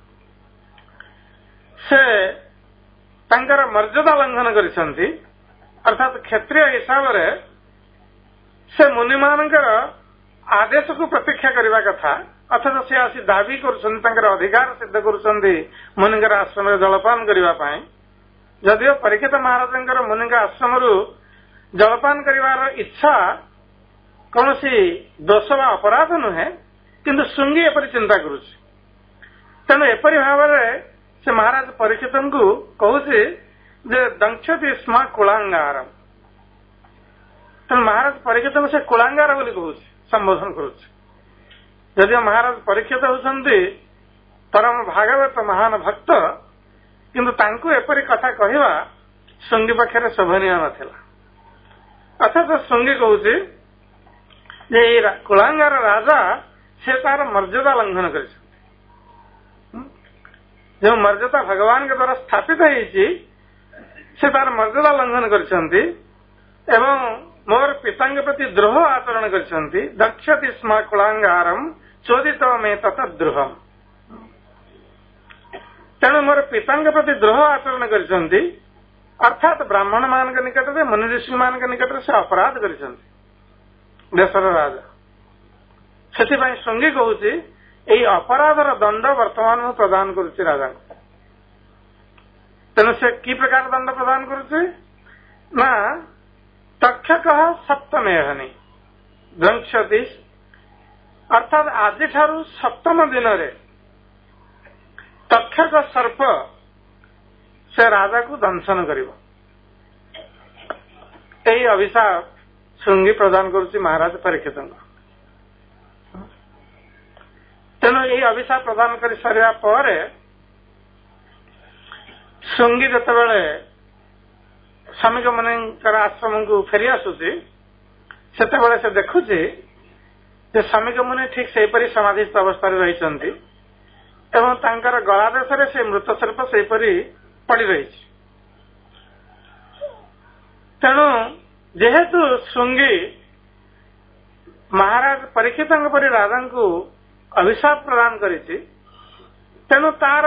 ସେ ତାଙ୍କର ମର୍ଯ୍ୟାଦା ଲଙ୍ଘନ କରିଛନ୍ତି, ଅର୍ଥାତ୍ କ୍ଷତ୍ରିୟ ହିସାବରେ ସେ ମୁନିମାନଙ୍କର ଆଦେଶକୁ ପ୍ରତୀକ୍ଷା କରିବା କଥା, ଅଥଚ ସେ ଆସି ଦାବି କରୁଛନ୍ତି, ତାଙ୍କର ଅଧିକାର ସିଦ୍ଧ କରୁଛନ୍ତି ମୁନିଙ୍କର ଆଶ୍ରମରେ ଜଳପାନ କରିବା ପାଇଁ। ଯଦିଓ ପରୀକ୍ଷିତ ମହାରାଜଙ୍କର ମୁନିଙ୍କ ଆଶ୍ରମରୁ ଜଳପାନ କରିବାର ଇଚ୍ଛା କୌଣସି ଦୋଷ ବା ଅପରାଧ ନୁହେଁ, କିନ୍ତୁ ଶୃଙ୍ଗି ଏପରି ଚିନ୍ତା କରୁଛି। ତେଣୁ ଏପରି ଭାବରେ ସେ ମହାରାଜ ପରୀକ୍ଷିତଙ୍କୁ କହୁଛି ଯେ ଦଂଶତି ସ୍ମ କୁଳାଙ୍ଗାର। ତେଣୁ ମହାରାଜ ପରୀକ୍ଷିତଙ୍କୁ ସେ କୁଳାଙ୍ଗାର ବୋଲି କହୁଛି, ସମ୍ବୋଧନ କରୁଛି। ଯଦିଓ ମହାରାଜ ପରୀକ୍ଷିତ ହେଉଛନ୍ତି ପରମ ଭାଗବତ ମହାନ ଭକ୍ତ, କିନ୍ତୁ ତାଙ୍କୁ ଏପରି କଥା କହିବା ଶୃଙ୍ଗି ପକ୍ଷରେ ଶୋଭନୀୟ ନଥିଲା। ଅଥଚ ଶୃଙ୍ଗି କହୁଛି ଯେ ଏଇ କୁଳାଙ୍ଗାର ରାଜା ସେ ତାର ମର୍ଯ୍ୟାଦା ଲଙ୍ଘନ କରିଛନ୍ତି। ଯେଉଁ ମର୍ଯ୍ୟାଦା ଭଗବାନଙ୍କ ଦ୍ୱାରା ସ୍ଥାପିତ ହେଇଛି ସେ ତାର ମର୍ଯ୍ୟାଦା ଲଙ୍ଘନ କରିଛନ୍ତି ଏବଂ ମୋର ପିତାଙ୍କ ପ୍ରତି ଦ୍ରୋହ ଆଚରଣ କରିଛନ୍ତି। ଦକ୍ଷତି ସ୍ମ କୁଳାଙ୍ଗାରମ୍ ଚୋଦିତ ମେ ତତଦ୍ରୋହମ୍। ତେଣୁ ମୋର ପିତାଙ୍କ ପ୍ରତି ଦ୍ରୋହ ଆଚରଣ କରିଛନ୍ତି, ଅର୍ଥାତ୍ ବ୍ରାହ୍ମଣ ମାନଙ୍କ ନିକଟରେ, ମୁନି ଋଷି ମାନଙ୍କ ନିକଟରେ ସେ ଅପରାଧ କରିଛନ୍ତି ଦେଶର ରାଜା। ସେଥିପାଇଁ ଶୃଙ୍ଗି କହୁଛି ଏଇ ଅପରାଧର ଦଣ୍ଡ ବର୍ତ୍ତମାନ ମୁଁ ପ୍ରଦାନ କରୁଛି ରାଜାଙ୍କୁ। ତେଣୁ ସେ କି ପ୍ରକାର ଦଣ୍ଡ ପ୍ରଦାନ କରୁଛି ନା ତକ୍ଷକ ସପ୍ତମେହନି ଦଂଶତି, ଅର୍ଥାତ୍ ଆଜିଠାରୁ ସପ୍ତମ ଦିନରେ ତକ୍ଷକ ସର୍ପ ସେ ରାଜାକୁ ଦଂଶନ କରିବ। ଏହି ଅଭିଶାପ ଶୃଙ୍ଗି ପ୍ରଦାନ କରୁଛି ମହାରାଜ ପରୀକ୍ଷିତଙ୍କୁ। ତେଣୁ ଏହି ଅଭିଶାପ ପ୍ରଦାନ କରି ସାରିବା ପରେ ଶୃଙ୍ଗି ଯେତେବେଳେ ଶ୍ରମିକ ମୁନିଙ୍କର ଆଶ୍ରମକୁ ଫେରି ଆସୁଛି ସେତେବେଳେ ସେ ଦେଖୁଛି ଯେ ଶ୍ରମିକ ମୁନି ଠିକ ସେହିପରି ସମାଧିସ୍ଥ ଅବସ୍ଥାରେ ରହିଛନ୍ତି ଏବଂ ତାଙ୍କର ଗଳା ଦେଶରେ ସେ ମୃତ ସର୍ପ ସେହିପରି ପଡ଼ି ରହିଛି। ତେଣୁ ଯେହେତୁ ଶୃଙ୍ଗି ମହାରାଜ ପରୀକ୍ଷିତଙ୍କ ପରି ରାଜାଙ୍କୁ ଅଭିଶାପ ପ୍ରଦାନ କରିଛି, ତେଣୁ ତାର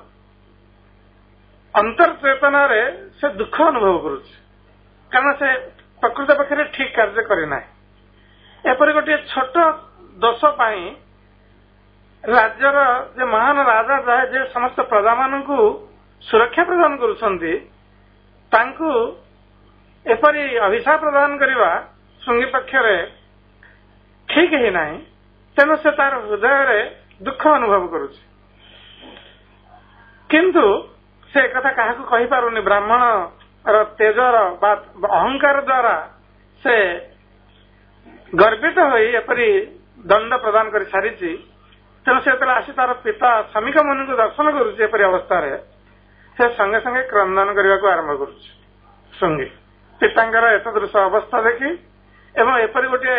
ଅନ୍ତର୍ଚେତନାରେ ସେ ଦୁଃଖ ଅନୁଭବ କରୁଛି, କାରଣ ସେ ପ୍ରକୃତ ପକ୍ଷରେ ଠିକ କାର୍ଯ୍ୟ କରିନାହିଁ। ଏପରି ଗୋଟିଏ ଛୋଟ ଦୋଷ ପାଇଁ ରାଜ୍ୟର ଯେ ମହାନ ରାଜା ଯେ ସମସ୍ତ ପ୍ରଜାମାନଙ୍କୁ ସୁରକ୍ଷା ପ୍ରଦାନ କରୁଛନ୍ତି ତାଙ୍କୁ ଏପରି ଅଭିଶାପ ପ୍ରଦାନ କରିବା ଶୃଙ୍ଗି ପକ୍ଷରେ ଠିକ ହିଁ ନାହିଁ। ତେଣୁ ସେ ତାର ହୃଦୟରେ ଦୁଃଖ ଅନୁଭବ କରୁଛି, କିନ୍ତୁ ସେ କଥା କାହାକୁ କହିପାରୁନି। ବ୍ରାହ୍ମଣର ତେଜର ବା ଅହଙ୍କାର ଦ୍ୱାରା ସେ ଗର୍ବିତ ହୋଇ ଏପରି ଦଣ୍ଡ ପ୍ରଦାନ କରି ସାରିଛି। ତେଣୁ ସେ ଯେତେବେଳେ ଆସି ତାର ପିତା ଶ୍ରମିକ ମୁନିଙ୍କୁ ଦର୍ଶନ କରୁଛି ଏପରି ଅବସ୍ଥାରେ ସେ ସଙ୍ଗେ ସଙ୍ଗେ କ୍ରନ୍ଦନ କରିବାକୁ ଆରମ୍ଭ କରୁଛି ଶୃଙ୍ଗି, ପିତାଙ୍କର ଏତଦୃଶ ଅବସ୍ଥା ଦେଖି ଏବଂ ଏପରି ଗୋଟିଏ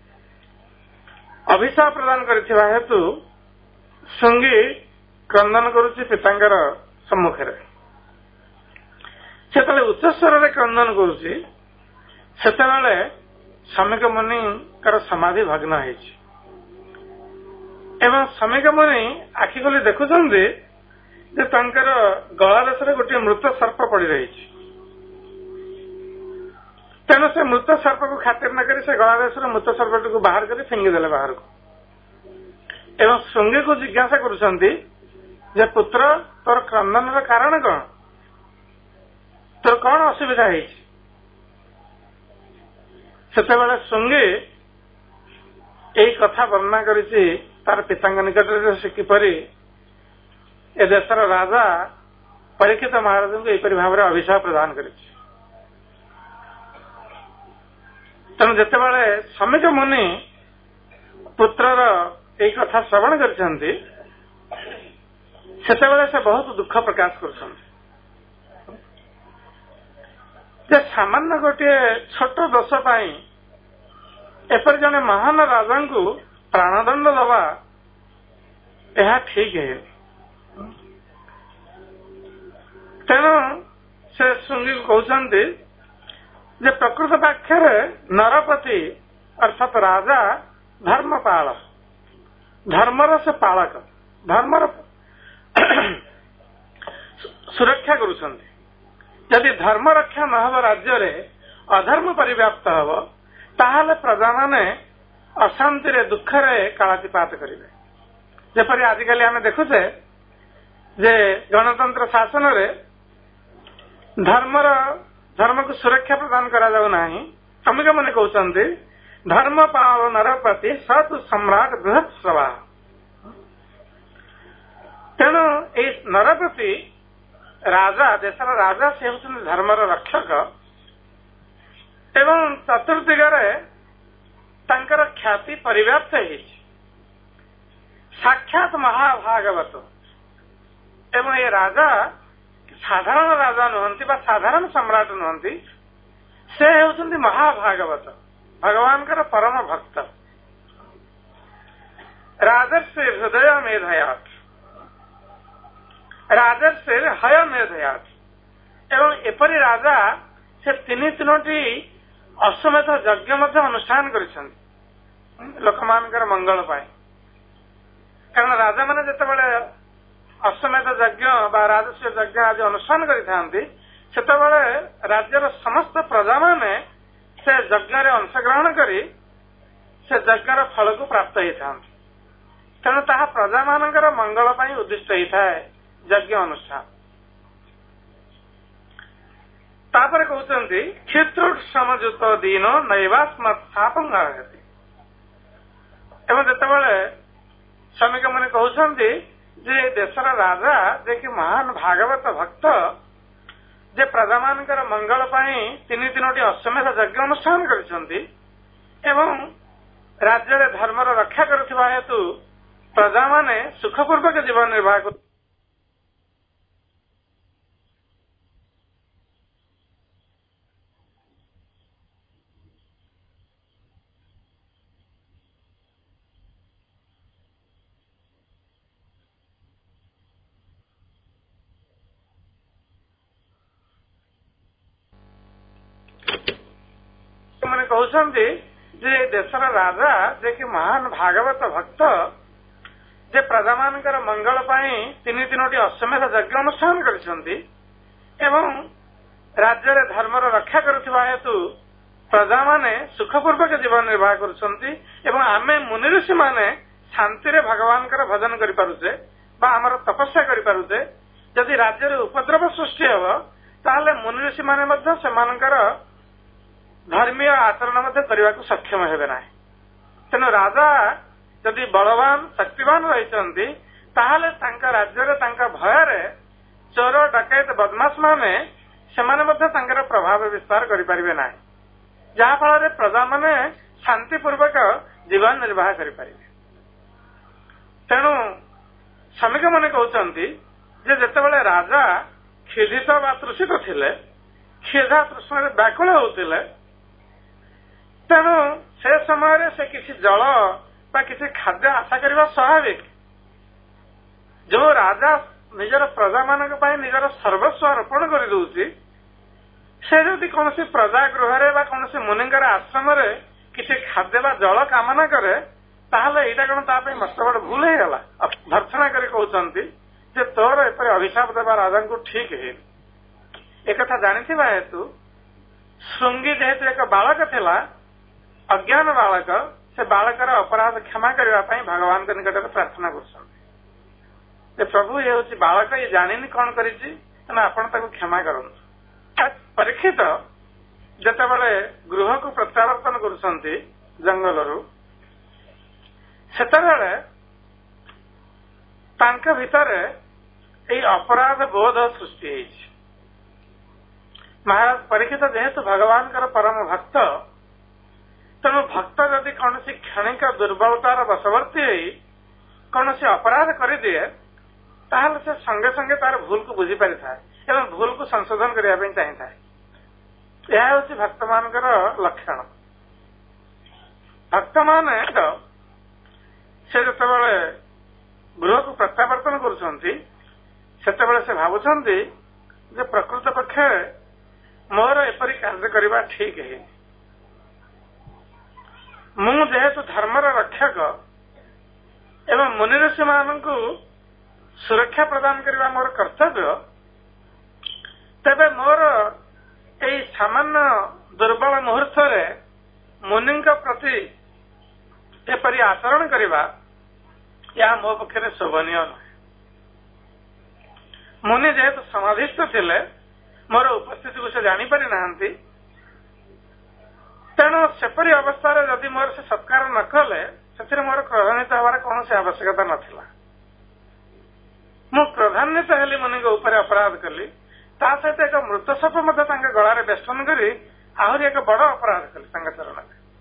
ଅଭିଶାପ ପ୍ରଦାନ କରିଥିବା ହେତୁ ଶୃଙ୍ଗି କ୍ରନ୍ଦନ କରୁଛି ପିତାଙ୍କର ସମ୍ମୁଖରେ। ସେତେବେଳେ ଉଚ୍ଚସ୍ୱରରେ କ୍ରନ୍ଦନ କରୁଛି ସେତେବେଳେ ଶ୍ରମିକ ମୁନିଙ୍କର ସମାଧି ଭଗ୍ନ ହେଇଛି ଏବଂ ଶ୍ରମିକ ମୁନି ଆଖି ଖୋଲି ଦେଖୁଛନ୍ତି ଯେ ତାଙ୍କର ଗଳା ଦେଶରେ ଗୋଟିଏ ମୃତ ସର୍ପ ପଡି ରହିଛି। ତେଣୁ ସେ ମୃତ ସର୍ପକୁ ଖାତିର ନ କରି ସେ ଗଳା ଦେଶରେ ମୃତ ସର୍ପଟିକୁ ବାହାର କରି ଫିଙ୍ଗିଦେଲେ ବାହାରକୁ ଏବଂ ଶୃଙ୍ଗୀକୁ ଜିଜ୍ଞାସା କରୁଛନ୍ତି ଯେ ପୁତ୍ର ତୋର କ୍ରନ୍ଦନର କାରଣ କଣ, ତୋର କଣ ଅସୁବିଧା ହେଇଛି? ସେତେବେଳେ ଶୃଙ୍ଗୀ ଏଇ କଥା ବର୍ଣ୍ଣନା କରିଛି ତାର ପିତାଙ୍କ ନିକଟରେ ସେ କିପରି ଏ ଦେଶର ରାଜା ପରୀକ୍ଷିତ ମହାରାଜଙ୍କୁ ଏହିପରି ଭାବରେ ଅଭିଶାପ ପ୍ରଦାନ କରିଛି। ତେଣୁ ଯେତେବେଳେ ଶମିକ ମୁନି ପୁତ୍ରର ଏଇ କଥା ଶ୍ରବଣ କରିଛନ୍ତି ସେତେବେଳେ ସେ ବହୁତ ଦୁଃଖ ପ୍ରକାଶ କରୁଛନ୍ତି ଯେ ସାମାନ୍ୟ ଗୋଟିଏ ଛୋଟ ଦୋଷ ପାଇଁ ଏପରି ଜଣେ ମହାନ ରାଜାଙ୍କୁ ପ୍ରାଣଦଣ୍ଡ ଦେବା ଏହା ଠିକ ହେଇନି। ତେଣୁ ସେ ଶୃଙ୍ଗୀକୁ କହୁଛନ୍ତି ଯେ ପ୍ରକୃତ ପାକ୍ଷରେ ନରପତି ଅର୍ଥାତ ରାଜା ଧର୍ମପାଳ, ଧର୍ମର ସେ ପାଳକ, ଧର୍ମର ସୁରକ୍ଷା କରୁଛନ୍ତି। ଯଦି ଧର୍ମ ରକ୍ଷା ନ ହେବ ରାଜ୍ୟରେ ଅଧର୍ମ ପରିବ୍ୟାପ୍ତ ହେବ ତାହେଲେ ପ୍ରଜାମାନେ ଅଶାନ୍ତିରେ ଦୁଃଖରେ କାଳାତିପାତ କରିବେ। ଯେପରି ଆଜିକାଲି ଆମେ ଦେଖୁଛେ ଯେ ଗଣତନ୍ତ୍ର ଶାସନରେ ଧର୍ମକୁ ସୁରକ୍ଷା ପ୍ରଦାନ କରାଯାଉ ନାହିଁ। ଶ୍ରମିକ ମାନେ କହୁଛନ୍ତି ଧର୍ମ ପାଳ ନରପତି ସତ୍ ସମ୍ରାଟ ବୃହତ୍ ସଭା। ତେଣୁ ଏଇ ନରପତି ରାଜା, ଦେଶର ରାଜା, ସେ ହେଉଛନ୍ତି ଧର୍ମର ରକ୍ଷକ ଏବଂ ଚତୁର୍ଦିଗରେ ତାଙ୍କର ଖ୍ୟାତି ପରିବ୍ୟାପ୍ତ ହେଇଛି। ସାକ୍ଷାତ ମହାଭାଗବତ ଏବଂ ଏ ରାଜା ସାଧାରଣ ରାଜା ନୁହନ୍ତି ବା ସାଧାରଣ ସମ୍ରାଟ ନୁହନ୍ତି, ସେ ହେଉଛନ୍ତି ମହାଭାଗବତ, ଭଗବାନଙ୍କର ପରମ ଭକ୍ତ। ରାଜର୍ଷି ହୃଦୟ ମେଧୟାତ, ରାଜର୍ଷି ହୟ ମେଧୟାତ ଏବଂ ଏପରି ରାଜା ସେ ତିନୋଟି ଅଶ୍ୱମେଧ ଯଜ୍ଞ ମଧ୍ୟ ଅନୁଷ୍ଠାନ କରିଛନ୍ତି ଲୋକମାନଙ୍କର ମଙ୍ଗଳ ପାଇଁ। କାରଣ ରାଜାମାନେ ଯେତେବେଳେ ଅଶ୍ୱମେଧ ଯଜ୍ଞ ବା ରାଜସ୍ୱ ଯଜ୍ଞ ଆଦି ଅନୁଷ୍ଠାନ କରିଥାନ୍ତି ସେତେବେଳେ ରାଜ୍ୟର ସମସ୍ତ ପ୍ରଜାମାନେ ସେ ଯଜ୍ଞରେ ଅଂଶଗ୍ରହଣ କରି ସେ ଯଜ୍ଞର ଫଳକୁ ପ୍ରାପ୍ତ ହେଇଥାନ୍ତି। ତେଣୁ ତାହା ପ୍ରଜାମାନଙ୍କର ମଙ୍ଗଳ ପାଇଁ ଉଦ୍ଦିଷ୍ଟ ହେଇଥାଏ ଯଜ୍ଞ ଅନୁଷ୍ଠାନ। ତାପରେ କହୁଛନ୍ତି କ୍ଷିତୃସମଯୁତ ଦୀନ ନୈବାସ୍ମତ୍ ଶାପଂ ଆହତି। ଏବଂ ଯେତେବେଳେ ଶ୍ରମିକ ମାନେ କହୁଛନ୍ତି ଯେ ଦେଶର ରାଜା ଯେ କି ମହାନ ଭାଗବତ ଭକ୍ତ, ଯେ ପ୍ରଜାମାନଙ୍କର ମଙ୍ଗଳ ପାଇଁ ତିନୋଟି ଅଶ୍ୱମେଧ ଯଜ୍ଞ ଅନୁଷ୍ଠାନ କରିଛନ୍ତି ଏବଂ ରାଜ୍ୟରେ ଧର୍ମର ରକ୍ଷା କରୁଥିବା ହେତୁ ପ୍ରଜାମାନେ ସୁଖପୂର୍ବକ ଜୀବନ ନିର୍ବାହ କରୁ। ମାନେ କହୁଛନ୍ତି ଯେ ଦେଶର ରାଜା ଯେ କି ମହାନ ଭାଗବତ ଭକ୍ତ, ଯେ ପ୍ରଜାମାନଙ୍କର ମଙ୍ଗଳ ପାଇଁ ତିନୋଟି ଅଶ୍ୱମେଧ ଯଜ୍ଞ ଅନୁଷ୍ଠାନ କରିଛନ୍ତି ଏବଂ ରାଜ୍ୟରେ ଧର୍ମର ରକ୍ଷା କରୁଥିବା ହେତୁ ପ୍ରଜାମାନେ ସୁଖପୂର୍ବକ ଜୀବନ ନିର୍ବାହ କରୁଛନ୍ତି ଏବଂ ଆମେ ମୁନି ଋଷି ମାନେ ଶାନ୍ତିରେ ଭଗବାନଙ୍କର ଭଜନ କରିପାରୁଛେ ବା ଆମର ତପସ୍ୟା କରିପାରୁଛେ। ଯଦି ରାଜ୍ୟରେ ଉପଦ୍ରବ ସୃଷ୍ଟି ହେବ ତାହେଲେ ମୁନି ଋଷି ମାନେ ମଧ୍ୟ ସେମାନଙ୍କର ଧର୍ମୀୟ ଆଚରଣ ମଧ୍ୟ କରିବାକୁ ସକ୍ଷମ ହେବେ ନାହିଁ। ତେଣୁ ରାଜା ଯଦି ବଳବାନ ଶକ୍ତିବାନ ରହିଛନ୍ତି ତାହେଲେ ତାଙ୍କ ରାଜ୍ୟରେ ତାଙ୍କ ଭୟରେ ଚୋର ଡକାୟତ ବଦମାସ ମାନେ ସେମାନେ ମଧ୍ୟ ତାଙ୍କର ପ୍ରଭାବ ବିସ୍ତାର କରିପାରିବେ ନାହିଁ, ଯାହାଫଳରେ ପ୍ରଜାମାନେ ଶାନ୍ତିପୂର୍ବକ ଜୀବନ ନିର୍ବାହ କରିପାରିବେ। ତେଣୁ ଶ୍ରମିକ ମାନେ କହୁଛନ୍ତି ଯେ ଯେତେବେଳେ ରାଜା କ୍ଷୁଧିତ ବା ତୃଷିତ ଥିଲେ, କ୍ଷୁଧା ତୃଷ୍ଣାରେ ବ୍ୟାକୁଳ ହେଉଥିଲେ, ତେଣୁ ସେ ସମୟରେ ସେ କିଛି ଜଳ ବା କିଛି ଖାଦ୍ୟ ଆଶା କରିବା ସ୍ୱାଭାବିକ। ଯୋଉ ରାଜା ନିଜର ପ୍ରଜାମାନଙ୍କ ପାଇଁ ନିଜର ସର୍ବସ୍ୱ ଅର୍ପଣ କରିଦଉଛି, ସେ ଯଦି କୌଣସି ପ୍ରଜା ଗୃହରେ ବା କୌଣସି ମୁନିଙ୍କର ଆଶ୍ରମରେ କିଛି ଖାଦ୍ୟ ବା ଜଳ କାମନା କରେ ତାହେଲେ ଏଇଟା କଣ ତା ପାଇଁ ମସ୍ତ ବଡ ଭୁଲ ହେଇଗଲା? ଭର୍ତ୍ସନା କରି କହୁଛନ୍ତି ଯେ ତୋର ଏପରି ଅଭିଶାପ ଦେବା ରାଜାଙ୍କୁ ଠିକ ହେଇନି। एकथा जानिथिबा हेतु ଶୃଙ୍ଗୀ ଯେହେତୁ ଏକ ବାଳକ ଥିଲା, ଅଜ୍ଞାନ ବାଳକ, ସେ ବାଳକର ଅପରାଧ କ୍ଷମା କରିବା ପାଇଁ ଭଗବାନଙ୍କ ନିକଟରେ ପ୍ରାର୍ଥନା କରୁଛନ୍ତି ଯେ ପ୍ରଭୁ ଇଏ ହେଉଛି ବାଳକ, ଇଏ ଜାଣିନି କଣ କରିଛି, ତେଣୁ ଆପଣ ତାକୁ କ୍ଷମା କରନ୍ତୁ। ପରୀକ୍ଷିତ ଯେତେବେଳେ ଗୃହକୁ ପ୍ରତ୍ୟାବର୍ତ୍ତନ କରୁଛନ୍ତି ଜଙ୍ଗଲରୁ, ସେତେବେଳେ ତାଙ୍କ ଭିତରେ ଏଇ ଅପରାଧ ବୋଧ ସୃଷ୍ଟି ହେଇଛି। महाराज परीक्षित जेहेतु भगवानकर परम भक्त, तेणु भक्त जदि कौन क्षणिक दुर्बलतार बशवर्ती कौन अपराध करदिए ताहले से संगे संगे तार भूल को बुझी पारि था एवं भूल को संशोधन करने चाहिए था। यह हूँ भक्त मानकर लक्षण। भक्त मान से जिते गृह को प्रत्यावर्तन करुँचे से भावुंट प्रकृत पक्षे मोर एपरी कार्य करने ठीक है। मु जेहेतु धर्मर रक्षक एवं मुनि ऋषि मान सुरक्षा प्रदान करने मोर कर्तव्य, तेबे मोर यही सामान्य दुर्बल मुहूर्त मुनि प्रति एपरी आचरण करने या मो पक्षे शोभनीय नुहे। मुनि जेहेतु समाधिस्थ थिले, मोर उपस्थिति को से जानीपारि ना, तेणु सेपरी अवस्था जदि मोर से सत्कार न कले से मोर क्रोधान्वित हमार कौन से आवश्यकता नथिला। मु क्रोधान्वित हेली मुनि उपर अपराध कली, ता सहित एक मृत सप गलार बेष्टन करी आहरी एक बड़ अपराध कली चरण।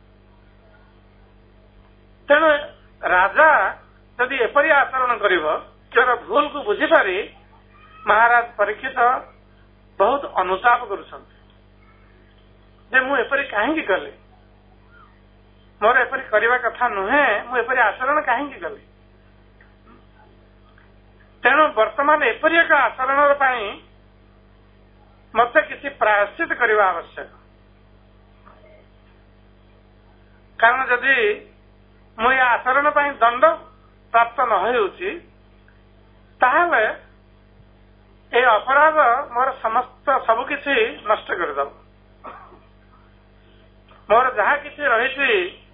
तेणु राजा जदि एपरी आचरण कर भूल को बुझीपारी महाराज परीक्षित बहुत अनुताप करुछन्ति मु एपरी कहीं कली, मोर एपरी करने कथा नुहे, मु एपरी आचरण कहीं कली। तेणु वर्तमान एपरी एक आचरण मत किसी प्रायश्चित करने आवश्यक, कारण जदि मु आचरण दंड प्राप्त न होउची ताहले ए अपराध मोर समस्त सबकि नष्ट करदब। मोर जहाँ किसी रही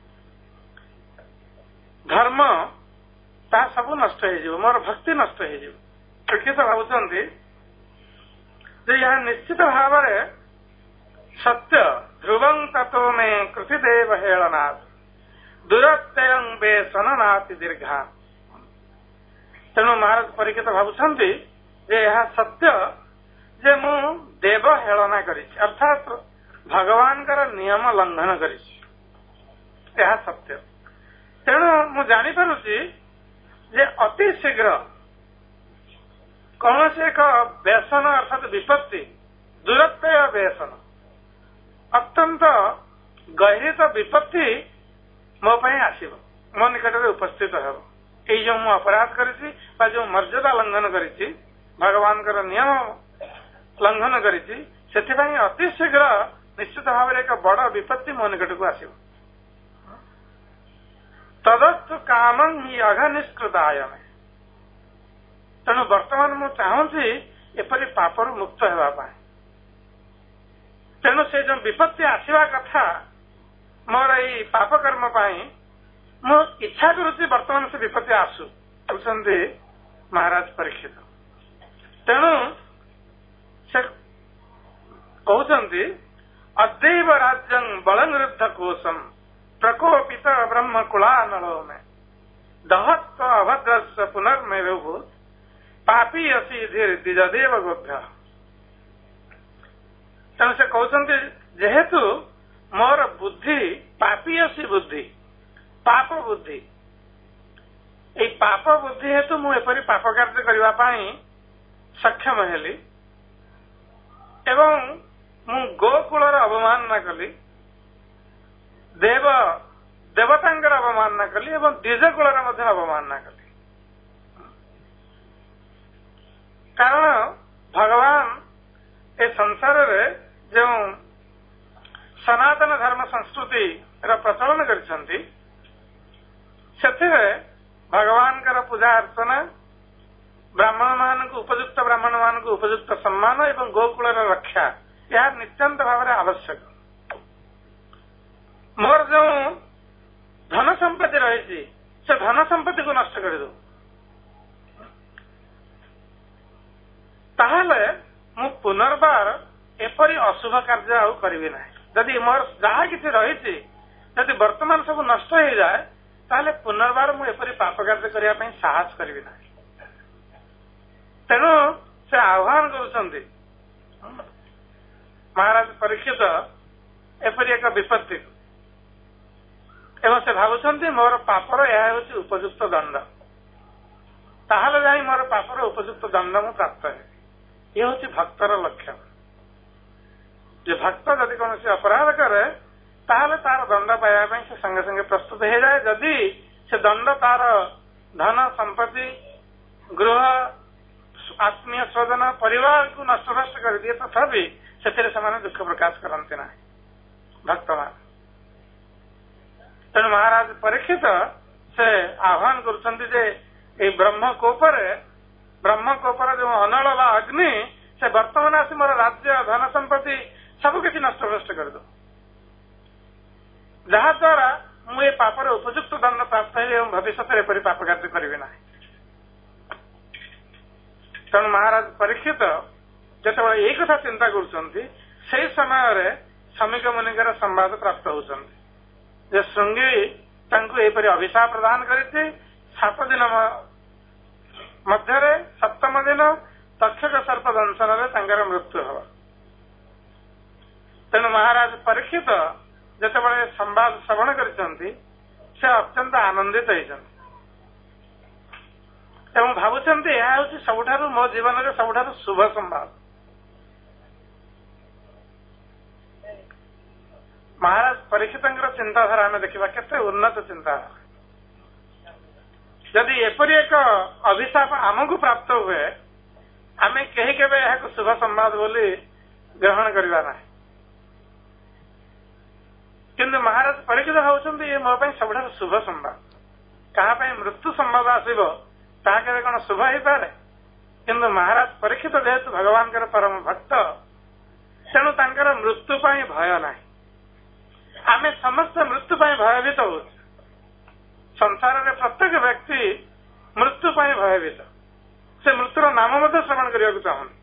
धर्म ता सब नष्ट हो, मोर भक्ति नष्ट हो। परीक्षित भावुंट यह निश्चित भाव सत्य ध्रुवं ततो में कृतिदेव हेलनाथ दुरत्ययं बेसननाति दीर्घा। तेणु महाराज परीक्षित भावुंट यह सत्य जे मु देव हेलना करी, अर्थात भगवान नियम लंघन करी, यह सत्य। तेणु मु जानीपारुची जे अति शीघ्र कौन से एक व्यसन अर्थात विपत्ति दुरत्यय व्यसन अत्यंत गहित विपत्ति मो आसब, मो निकट में उपस्थित हो। ये जो मु अपराध करी जो मर्यादा लंघन करी भगवान नियम लंघन करी अति शीघ्र निश्चित भाव एक बड़ विपत्ति मो निकट को आसब। तदस्तु कामं ही अघनिष्कृताय में। तेणु वर्तमान मु चाहूँगी एपरी पापर मुक्त होगा। तेणु से जो विपत्ति आसवा कथा मोर यही पाप कर्म मु इच्छा करुच्ची वर्तमान से विपत्ति आसु कहते महाराज परीक्षित। तेणु से कहते अद्यैव राज्यं बलनिरुद्ध कोशम प्रकोपित ब्रह्म कुलानलो में दहत्व अभद्रस्य पुनर्मेव पापी असी धीर द्विजदेव गोभ्य। तेणु से कहते जेहेतु मोर बुद्धि पापी असी बुद्धि पाप बुद्धि, ये पाप बुद्धि हेतु मु एपरी पाप कार्य करने सक्षम हेली एवं मु गोकुलर अवमानना कली, देवतांकर अवमानना कली एवं द्विजकुलर मध्य अवमानना कली। कारण भगवान ए संसार रे जो सनातन धर्म संस्कृति प्रचलन करछंती से भगवान पूजा अर्चना ब्राह्मण मान उपयुक्त ब्राह्मण मान उपयुक्त सम्मान एवं गोकुल रक्षा यह नितांत भाव में आवश्यक। मोर जो धन संपत्ति रही से धन संपत्ति को नष्ट कर दो ताहले मु पुनर्बार एपरी अशुभ कार्य आउ करिवे ना। जदि मोर जहाँ किसी रही जदि वर्तमान सब नष्ट हो जाए ताहले पुनर्बार मु एपरी पाप कार्य करने साहस करिवे ना। तेणु से आह्वान करुछन्ति महाराज परीक्षित एपरी एक विपत्ति एवं से भावुଛନ୍ତି मोर पापर यह होची उपयुक्त दंड ताहले जाई मोर पापर उपयुक्त दंड मु प्राप्त है। ये होची भक्तर लक्षण। जे भक्त जदि कौन अपराध करे ताहले तार दंड पाइबा से संगे संगे प्रस्तुत हो जाए। जदि से दंड तार धन संपत्ति गृह आत्मीय स्वजन परिवार को नष्ट नष्ट कर दिए तथापि से दुख प्रकाश करते ना भक्त मान। तेणु महाराज परीक्षित से आह्वान कर ब्रह्मकोपर जो अनल अग्नि से वर्तमान आसी मोर राज्य धन संपत्ति सब किसी नष्ट भ्रष्ट कर दो जहाद्वारा मुझे पापर उपयुक्त दंड प्राप्त है भविष्य एपरी पाप कार्य करी ना। तेणु महाराज परीक्षित जो ये कथा चिंता कर समय समीक मुनिकर संवाद प्राप्त होती श्रृंगी एपरी अभिशाप प्रदान करते 7 दिन मध्य 7म दिन तक्षक सर्प दंशन मृत्यु हो। तेणु महाराज परीक्षित जिते संवाद श्रवण कर अत्यंत आनंदित होती एवं भावुंट यह हूँ सबुठारु मो जीवन में सबुठारु शुभ संवाद। महाराज परीक्षित चिंताधारा आम देखा केते उन्नत चिंताधारा। जदि एपरी एक अभिशाप आमको प्राप्त हुए आम कहीं केवे यह शुभ संवाद बोली ग्रहण करवा ना किंतु महाराज परीक्षित भावुंट ये मो सबुठारु शुभ संवाद। क्या मृत्यु संवाद आसब ताके कौन शुभ हो पारे किंतु महाराज परीक्षित जेहेतु भगवान के परम भक्त तेणु तांकर मृत्यु भय ना आम समस्त मृत्यु भयभीत हो। संसार में प्रत्येक व्यक्ति मृत्यु भयभीत से मृत्युर नाम श्रवण करने को चाहूनी।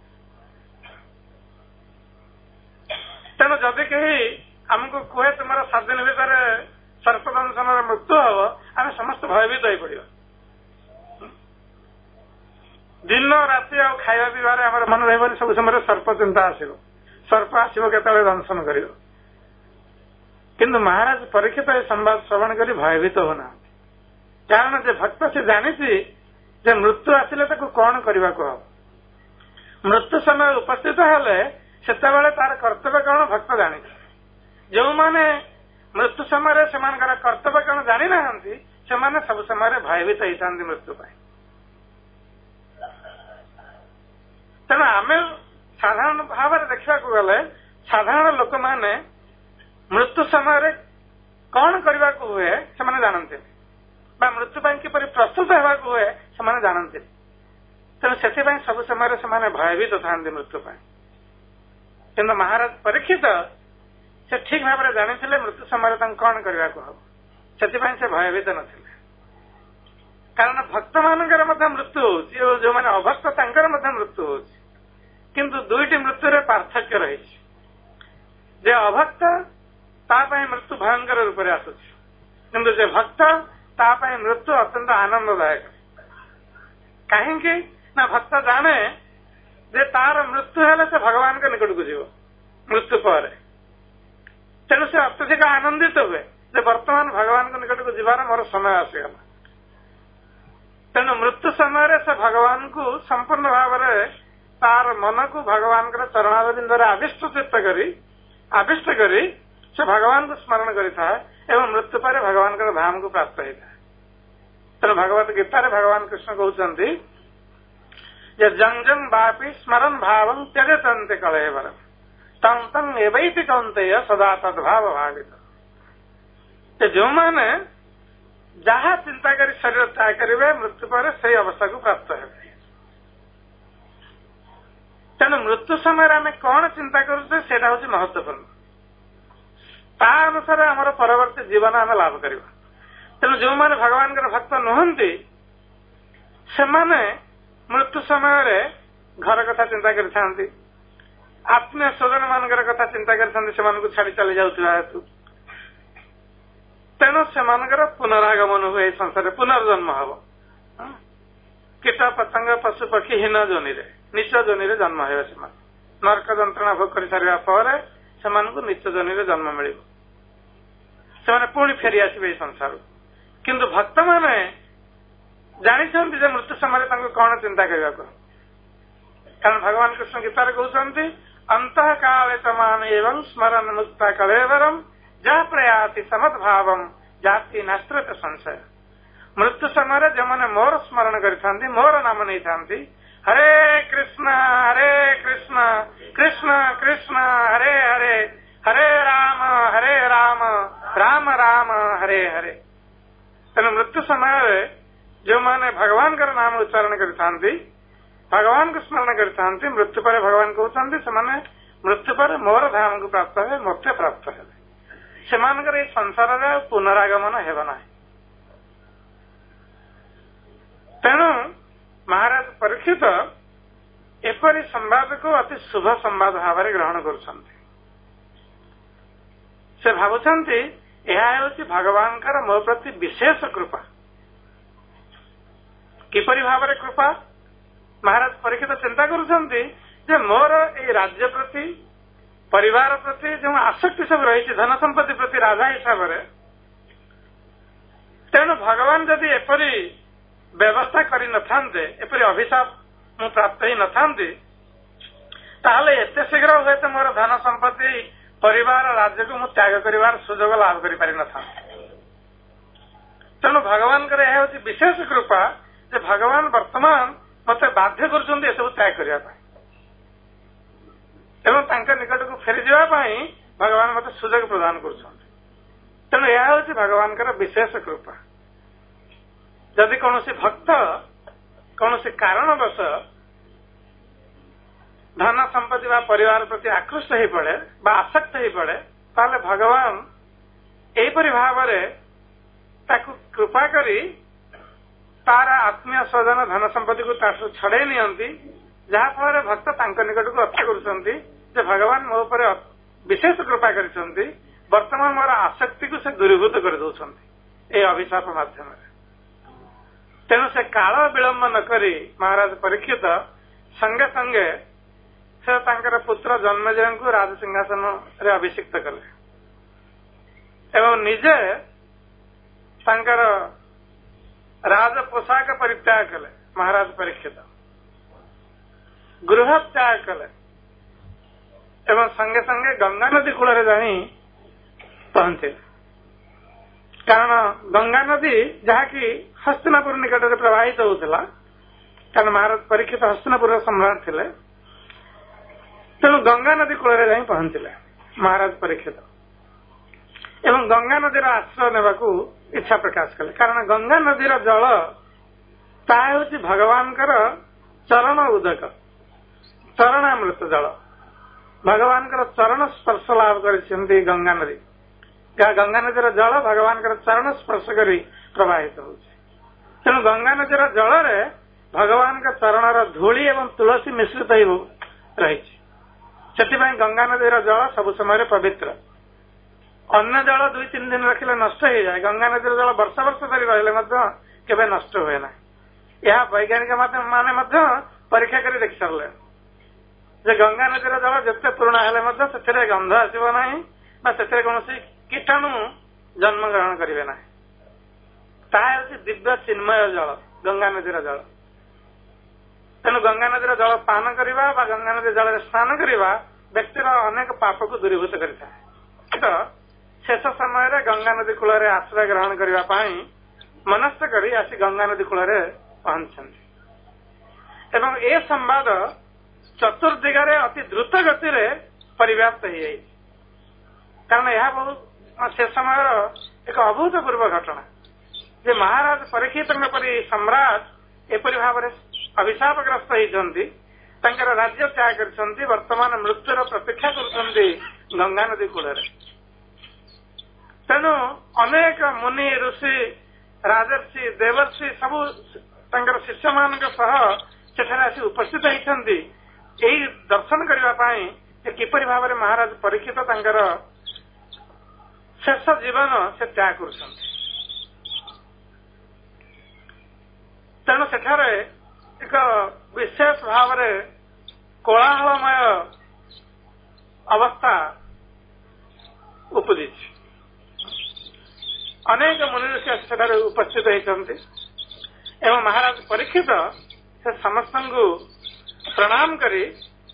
तेणु जदि कहीं आमको कहे तुम 7 दिन भीतर सर्पदंशन मृत्यु हम आम समस्त भयभीत हो पड़ा। दिन राति खाଇବା ପିଇବାରେ ଆମର ମନ ରହିବନି ସବୁ ସମୟରେ सर्प चिंता आसो सर्प आसो केतବେଳେ दंशन कर किंतु महाराज परीक्षित संवाद श्रवण कर भयभीत होना कारण जे भक्त से जानी जे मृत्यु आसिले ताको कौन करने को हम मृत्यु समय उपस्थित हेले सेतेबेले तार कर्तव्य कौन भक्त जानी जो माने मृत्यु समय से कर्तव्य कौन जानी ना से सब समय भयभीत होता मृत्यु पाई। तेणु आम साधारण भाव में देखा गले साधारण लोक मैंने मृत्यु समय कौन करने को हुए से जानते मृत्यु किपर प्रस्तुत होगा हुए से जानते तेणु से सब समय से भयभीत था मृत्यु कि महाराज परीक्षित से ठीक भाव में जानी मृत्यु समय कौन करने को हम से भयभीत नथिले कारण भक्त मानकर मृत्यु हो जो मैंने अभक्त तांकर मृत्यु हो किंतु दुईटी मृत्यु पार्थक्य रही जे अभक्त तापाई मृत्यु भयंकर रूप से आसुची किंतु जे भक्त तापाई मृत्यु अत्यंत आनंददायक कहीं ना भक्त जाने जे तार मृत्यु है से भगवान के निकट को जीव मृत्यु पर तेणु से अत्यधिक आनंदित हुए जे वर्तमान भगवान के निकट को जीवार मोर समय आसीगला। तेणु मृत्यु समय से भगवान को संपूर्ण भाव में तार मन को भगवान के चरणारविंद आविष्ट चित्त करी से भगवान को स्मरण करता है एवं मृत्यु पर भगवान के धाम को प्राप्त होता है। तेणु भगवत गीता भगवान कृष्ण कहते जंग जंग बापी स्मरण भाव त्यजतंते कलयवर तम तम एवैति कौंतेय सदा तद्भाव भावित जो मैंने जहाँ चिंता कर शरीर त्याग करेंगे मृत्यु पर से अवस्था को प्राप्त है। तेणु मृत्यु समय आम कौन चिंता करुचे सेटा हूँ महत्वपूर्ण ता अनुसार आमर परवर्ती जीवन आम लाभ करवा तेणु जो मैंने भगवान भक्त नुहति से मृत्यु समय घर कथा चिंता करते आत्मीय स्वजन मान कथा चिंता करते छाड़ी चली जाऊा हेतु तेणु से पुनरागमन हुए संसार पुनर्जन्म हम कीट पतंग पशु पक्षी हीन जोनि नीच जोनि जन्म हो नरक जंत्रणा भोग कर सारा पर से नीच जोनि जन्म मिल पुणी फेरी आसवे संसार किंतु भक्त मैंने जानी मृत्यु समय कौन चिंता करने को कारण भगवान कृष्ण गीतार कहते अंत काले तमान एवं स्मरण मुक्ता कलेवरम जा प्रयाति समद्भाव जाति नास्त्रत संशय मृत्यु समय जो मैंने मोर स्मरण करते मोर नाम नहीं था हरे कृष्ण कृष्ण कृष्ण हरे हरे हरे राम राम राम हरे हरे तेणु मृत्यु समय जो मैंने भगवान का नाम उच्चारण करते भगवान को स्मरण करते मृत्यु पर भगवान कहते से मृत्यु पर मोर धाम को प्राप्त है मोक्ष प्राप्त है से संसार पुनरागमन हेबना तेणु महाराज परीक्षित एपरी संवाद को अति शुभ संवाद भाव ग्रहण कर भावुंट यह भगवान का मो प्रति विशेष कृपा किपरि भाव कृपा महाराज परीक्षित चिंता कर मोर ये राज्य प्रति परिवार प्रति जो आसक्ति सब रही धन संपत्ति प्रति राजा हिसाब से तेणु भगवान जदि एपरी व्यवस्था करि नथान्ते एपरी अभिशाप मु प्राप्त ही नथान्ती ताहले एते शीघ्र हुए तो मोर धन संपत्ति परिवार राज्य को मु त्याग करिवार सुजोग लाभ करि पारि नथान्ती तेणु भगवान का यह हूँ विशेष कृपा जे भगवान वर्तमान मते बाध्य कर सब त्याग करने एवं निकट को फेरी जावाई भगवान मत सुजोग प्रदान कर तेणु यह हूँ भगवान का विशेष कृपा जदि कौन भक्त कौन कारणवश धन संपत्ति व परिवार प्रति आकृष्ट हो पड़े आसक्त हो पड़े ताले भगवान एपरी भाव कृपा करी तार आत्मीय स्वजन धन संपत्ति को छड़े नियंती जहाँफल भक्त निकट को रक्षा कर भगवान मो पर विशेष कृपा कर वर्तमान मोर आसक्ति को से दूरीभूत कर दौरान अभिशाप माध्यम तेणु से काल विलंब न करी महाराज परीक्षित संगे संगे से पुत्र जन्मेजय को राज सिंहासन रे अभिषिक्त कले एवं निजे राज पोशाक परित्याग कले महाराज परीक्षित गृह त्याग कले एवं संगे संगे गंगा नदी कूल जाई पहुंचे कारण गंगा नदी जहाँकि हस्तिनापुर निकट में प्रवाहित होता कारण महाराज परीक्षित हस्तिनापुर सम्राट थे तेणु गंगा नदी कूल जाई पहुंचले महाराज परीक्षित एवं गंगा नदीर आश्रय नेबाकू इच्छा प्रकाश कले कारण गंगा नदीर जल ताहूँ भगवान चरण उदक चरणामृत जल भगवान चरण स्पर्श लाभ कर गंगा नदी गंगा नदीर जल भगवान चरण स्पर्श कर प्रवाहित हो तेणु गंगा नदीर जल भगवान चरणर धूली एवं तुलसी मिश्रित रही गंगा नदीर जल सब समय पवित्र अन्य जल 2-3 दिन रखिले नष्ट हो जाए गंगा नदीर जल वर्ष वर्ष धरी रही केवे नष्ट हुए ना यह वैज्ञानिक माने परीक्षा कर देखि सारे जे गंगा नदीर जल जिते पुराणा हेले गंध आसब ना कौन कीटाणु जन्म ग्रहण करेंगे ना ताकि दिव्य चिन्मय जल गंगा नदीर जल तेणु गंगा नदीर जल पान करवा गंगा नदी जल स्नान करवा व्यक्तिर अनेक पाप को दूरीभूत करता शेष समय गंगा नदी कूल आश्रय ग्रहण करने मनस्थ कर आसी गंगा नदी कूल पहुंचते एवं ए संवाद चतुर्दिगरे अति द्रुत गति परिव्याप्त हो कारण यह बहुत से समय एक अभूतपूर्व घटना जे महाराज परीक्षित परी सम्राट एपरी भाव अभिशापग्रस्त होती राज्य त्याग कर वर्तमान मृत्युर प्रतीक्षा कर गंगा नदी कूल तेणु अनेक मुनि ऋषि राजर्षि देवर्षि सबू शिष्य मान आसी उपस्थित होती यही दर्शन करने किपरि भाव में महाराज परीक्षित शेष जीवन से त्याग कर तेणु सेठारे एक विशेष भाव में कोलाहलमय अवस्था उपजी अनेक मुनि ऋषि सेठारे उपस्थित होती एवं महाराज परीक्षित से समस्त प्रणाम करी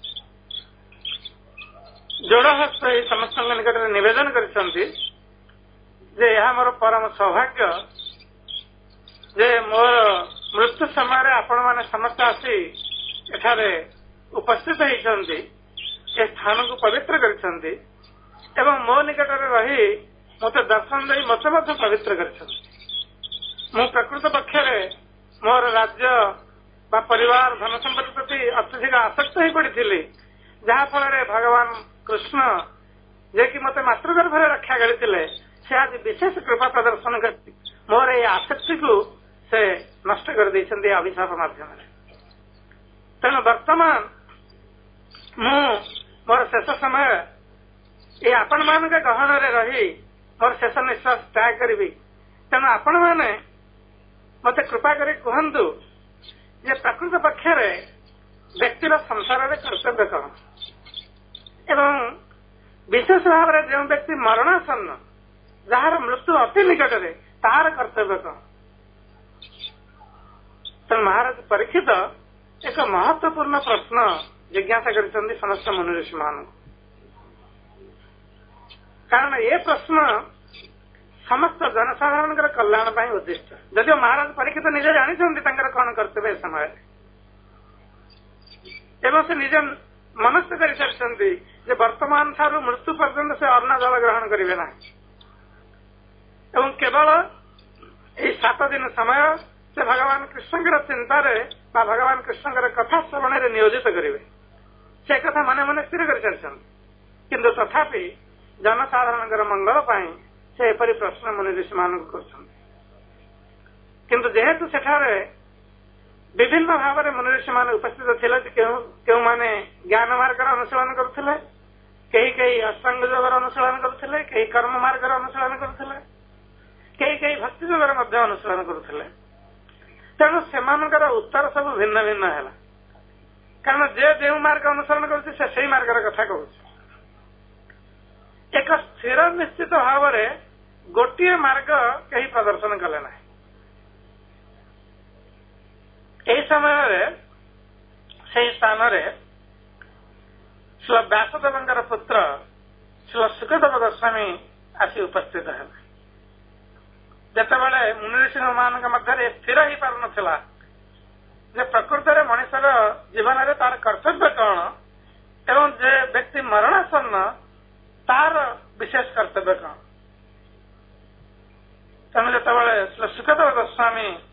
जोड़हस्त समस्त निकट में निवेदन करते यह मोर परम सौभाग्य जे मोर मृत्यु समय आपण मैंने समस्त आसी एठारे उपस्थित होती स्थान को पवित्र करछंती एवं मो निकट में रही मते दर्शन दे मते मते पवित्र करछंती मु प्रकृत पक्षरे मोर राज्य बा परिवार धन संपत्ति प्रति अत्यधिक आसक्त हो पड़ी जहाँ फल भगवान कृष्ण जे कि मते मातृगर्भ रक्षा करते से आज विशेष कृपा प्रदर्शन कर मोर ये आसक्ति को से नष्ट कर देते अभिशाप माध्यम तेणु वर्तमान मु मोर शेष समय ये आपण मान गहन रही मोर शेष निश्वास त्याग करी तेणु आपण मैंने मते कृपा कर कहतु जे प्रकृत पक्षरे व्यक्तिर संसार में कर्तव्य कौन एवं विशेष भाव में जो व्यक्ति मरणासन्न जार मृत्यु अति निकट में तार कर्तव्य कौन तेणु महाराज परीक्षित एक महत्वपूर्ण प्रश्न जिज्ञासा कर समस्त मुनि ऋषि मान कारण ये प्रश्न समस्त जनसाधारण कल्याण उद्दिष्ट जदिव महाराज परीक्षित निजे जानते कौन कर्तव्य समय एवं से निजे मनस्थ कर सारी वर्तमान ठारू मृत्यु पर्यंत से अन्न जल ग्रहण करेंगे ना एवं केवल यही 7 दिन समय से भगवान कृष्ण चिंतार भगवान कृष्ण कथा श्रवण नियोजित करेंगे से कथा मन मन स्थिर कर सारी किंतु तथापि जनसाधारण मंगल से एपरी प्रश्न मुनि ऋषि मान किंतु जेहेतु सेठारे विभिन्न भाव में मुनि ऋषि मान उपस्थित थे क्यों माने ज्ञान मार्ग अनुशीलन करते कई अष्टांग योगर अनुशीलन करते कई कर्म मार्ग अनुशीलन करते कई भक्ति योगर अनुशीलन करते तेणु से उत्तर सब भिन्न भिन्न है कारण जे जो मार्ग अनुसरण कर मार्ग कथा कहूँ एक स्थिर निश्चित भाव में गोटे मार्ग कहीं प्रदर्शन कले ना यही समय से स्थान श्री व्यासदेव पुत्र श्री सुखदेव गोस्वामी आसी उपस्थित है जितेबाला मुनि ऋषि मान मध्य स्थिर हो पार नाला प्रकृत में मनुष्यर जीवन में तार कर्तव्य कौन एवं जे व्यक्ति मरणासन्न तार विशेष कर्तव्य कौन तेणु जो श्री सुखदेव गोस्वामी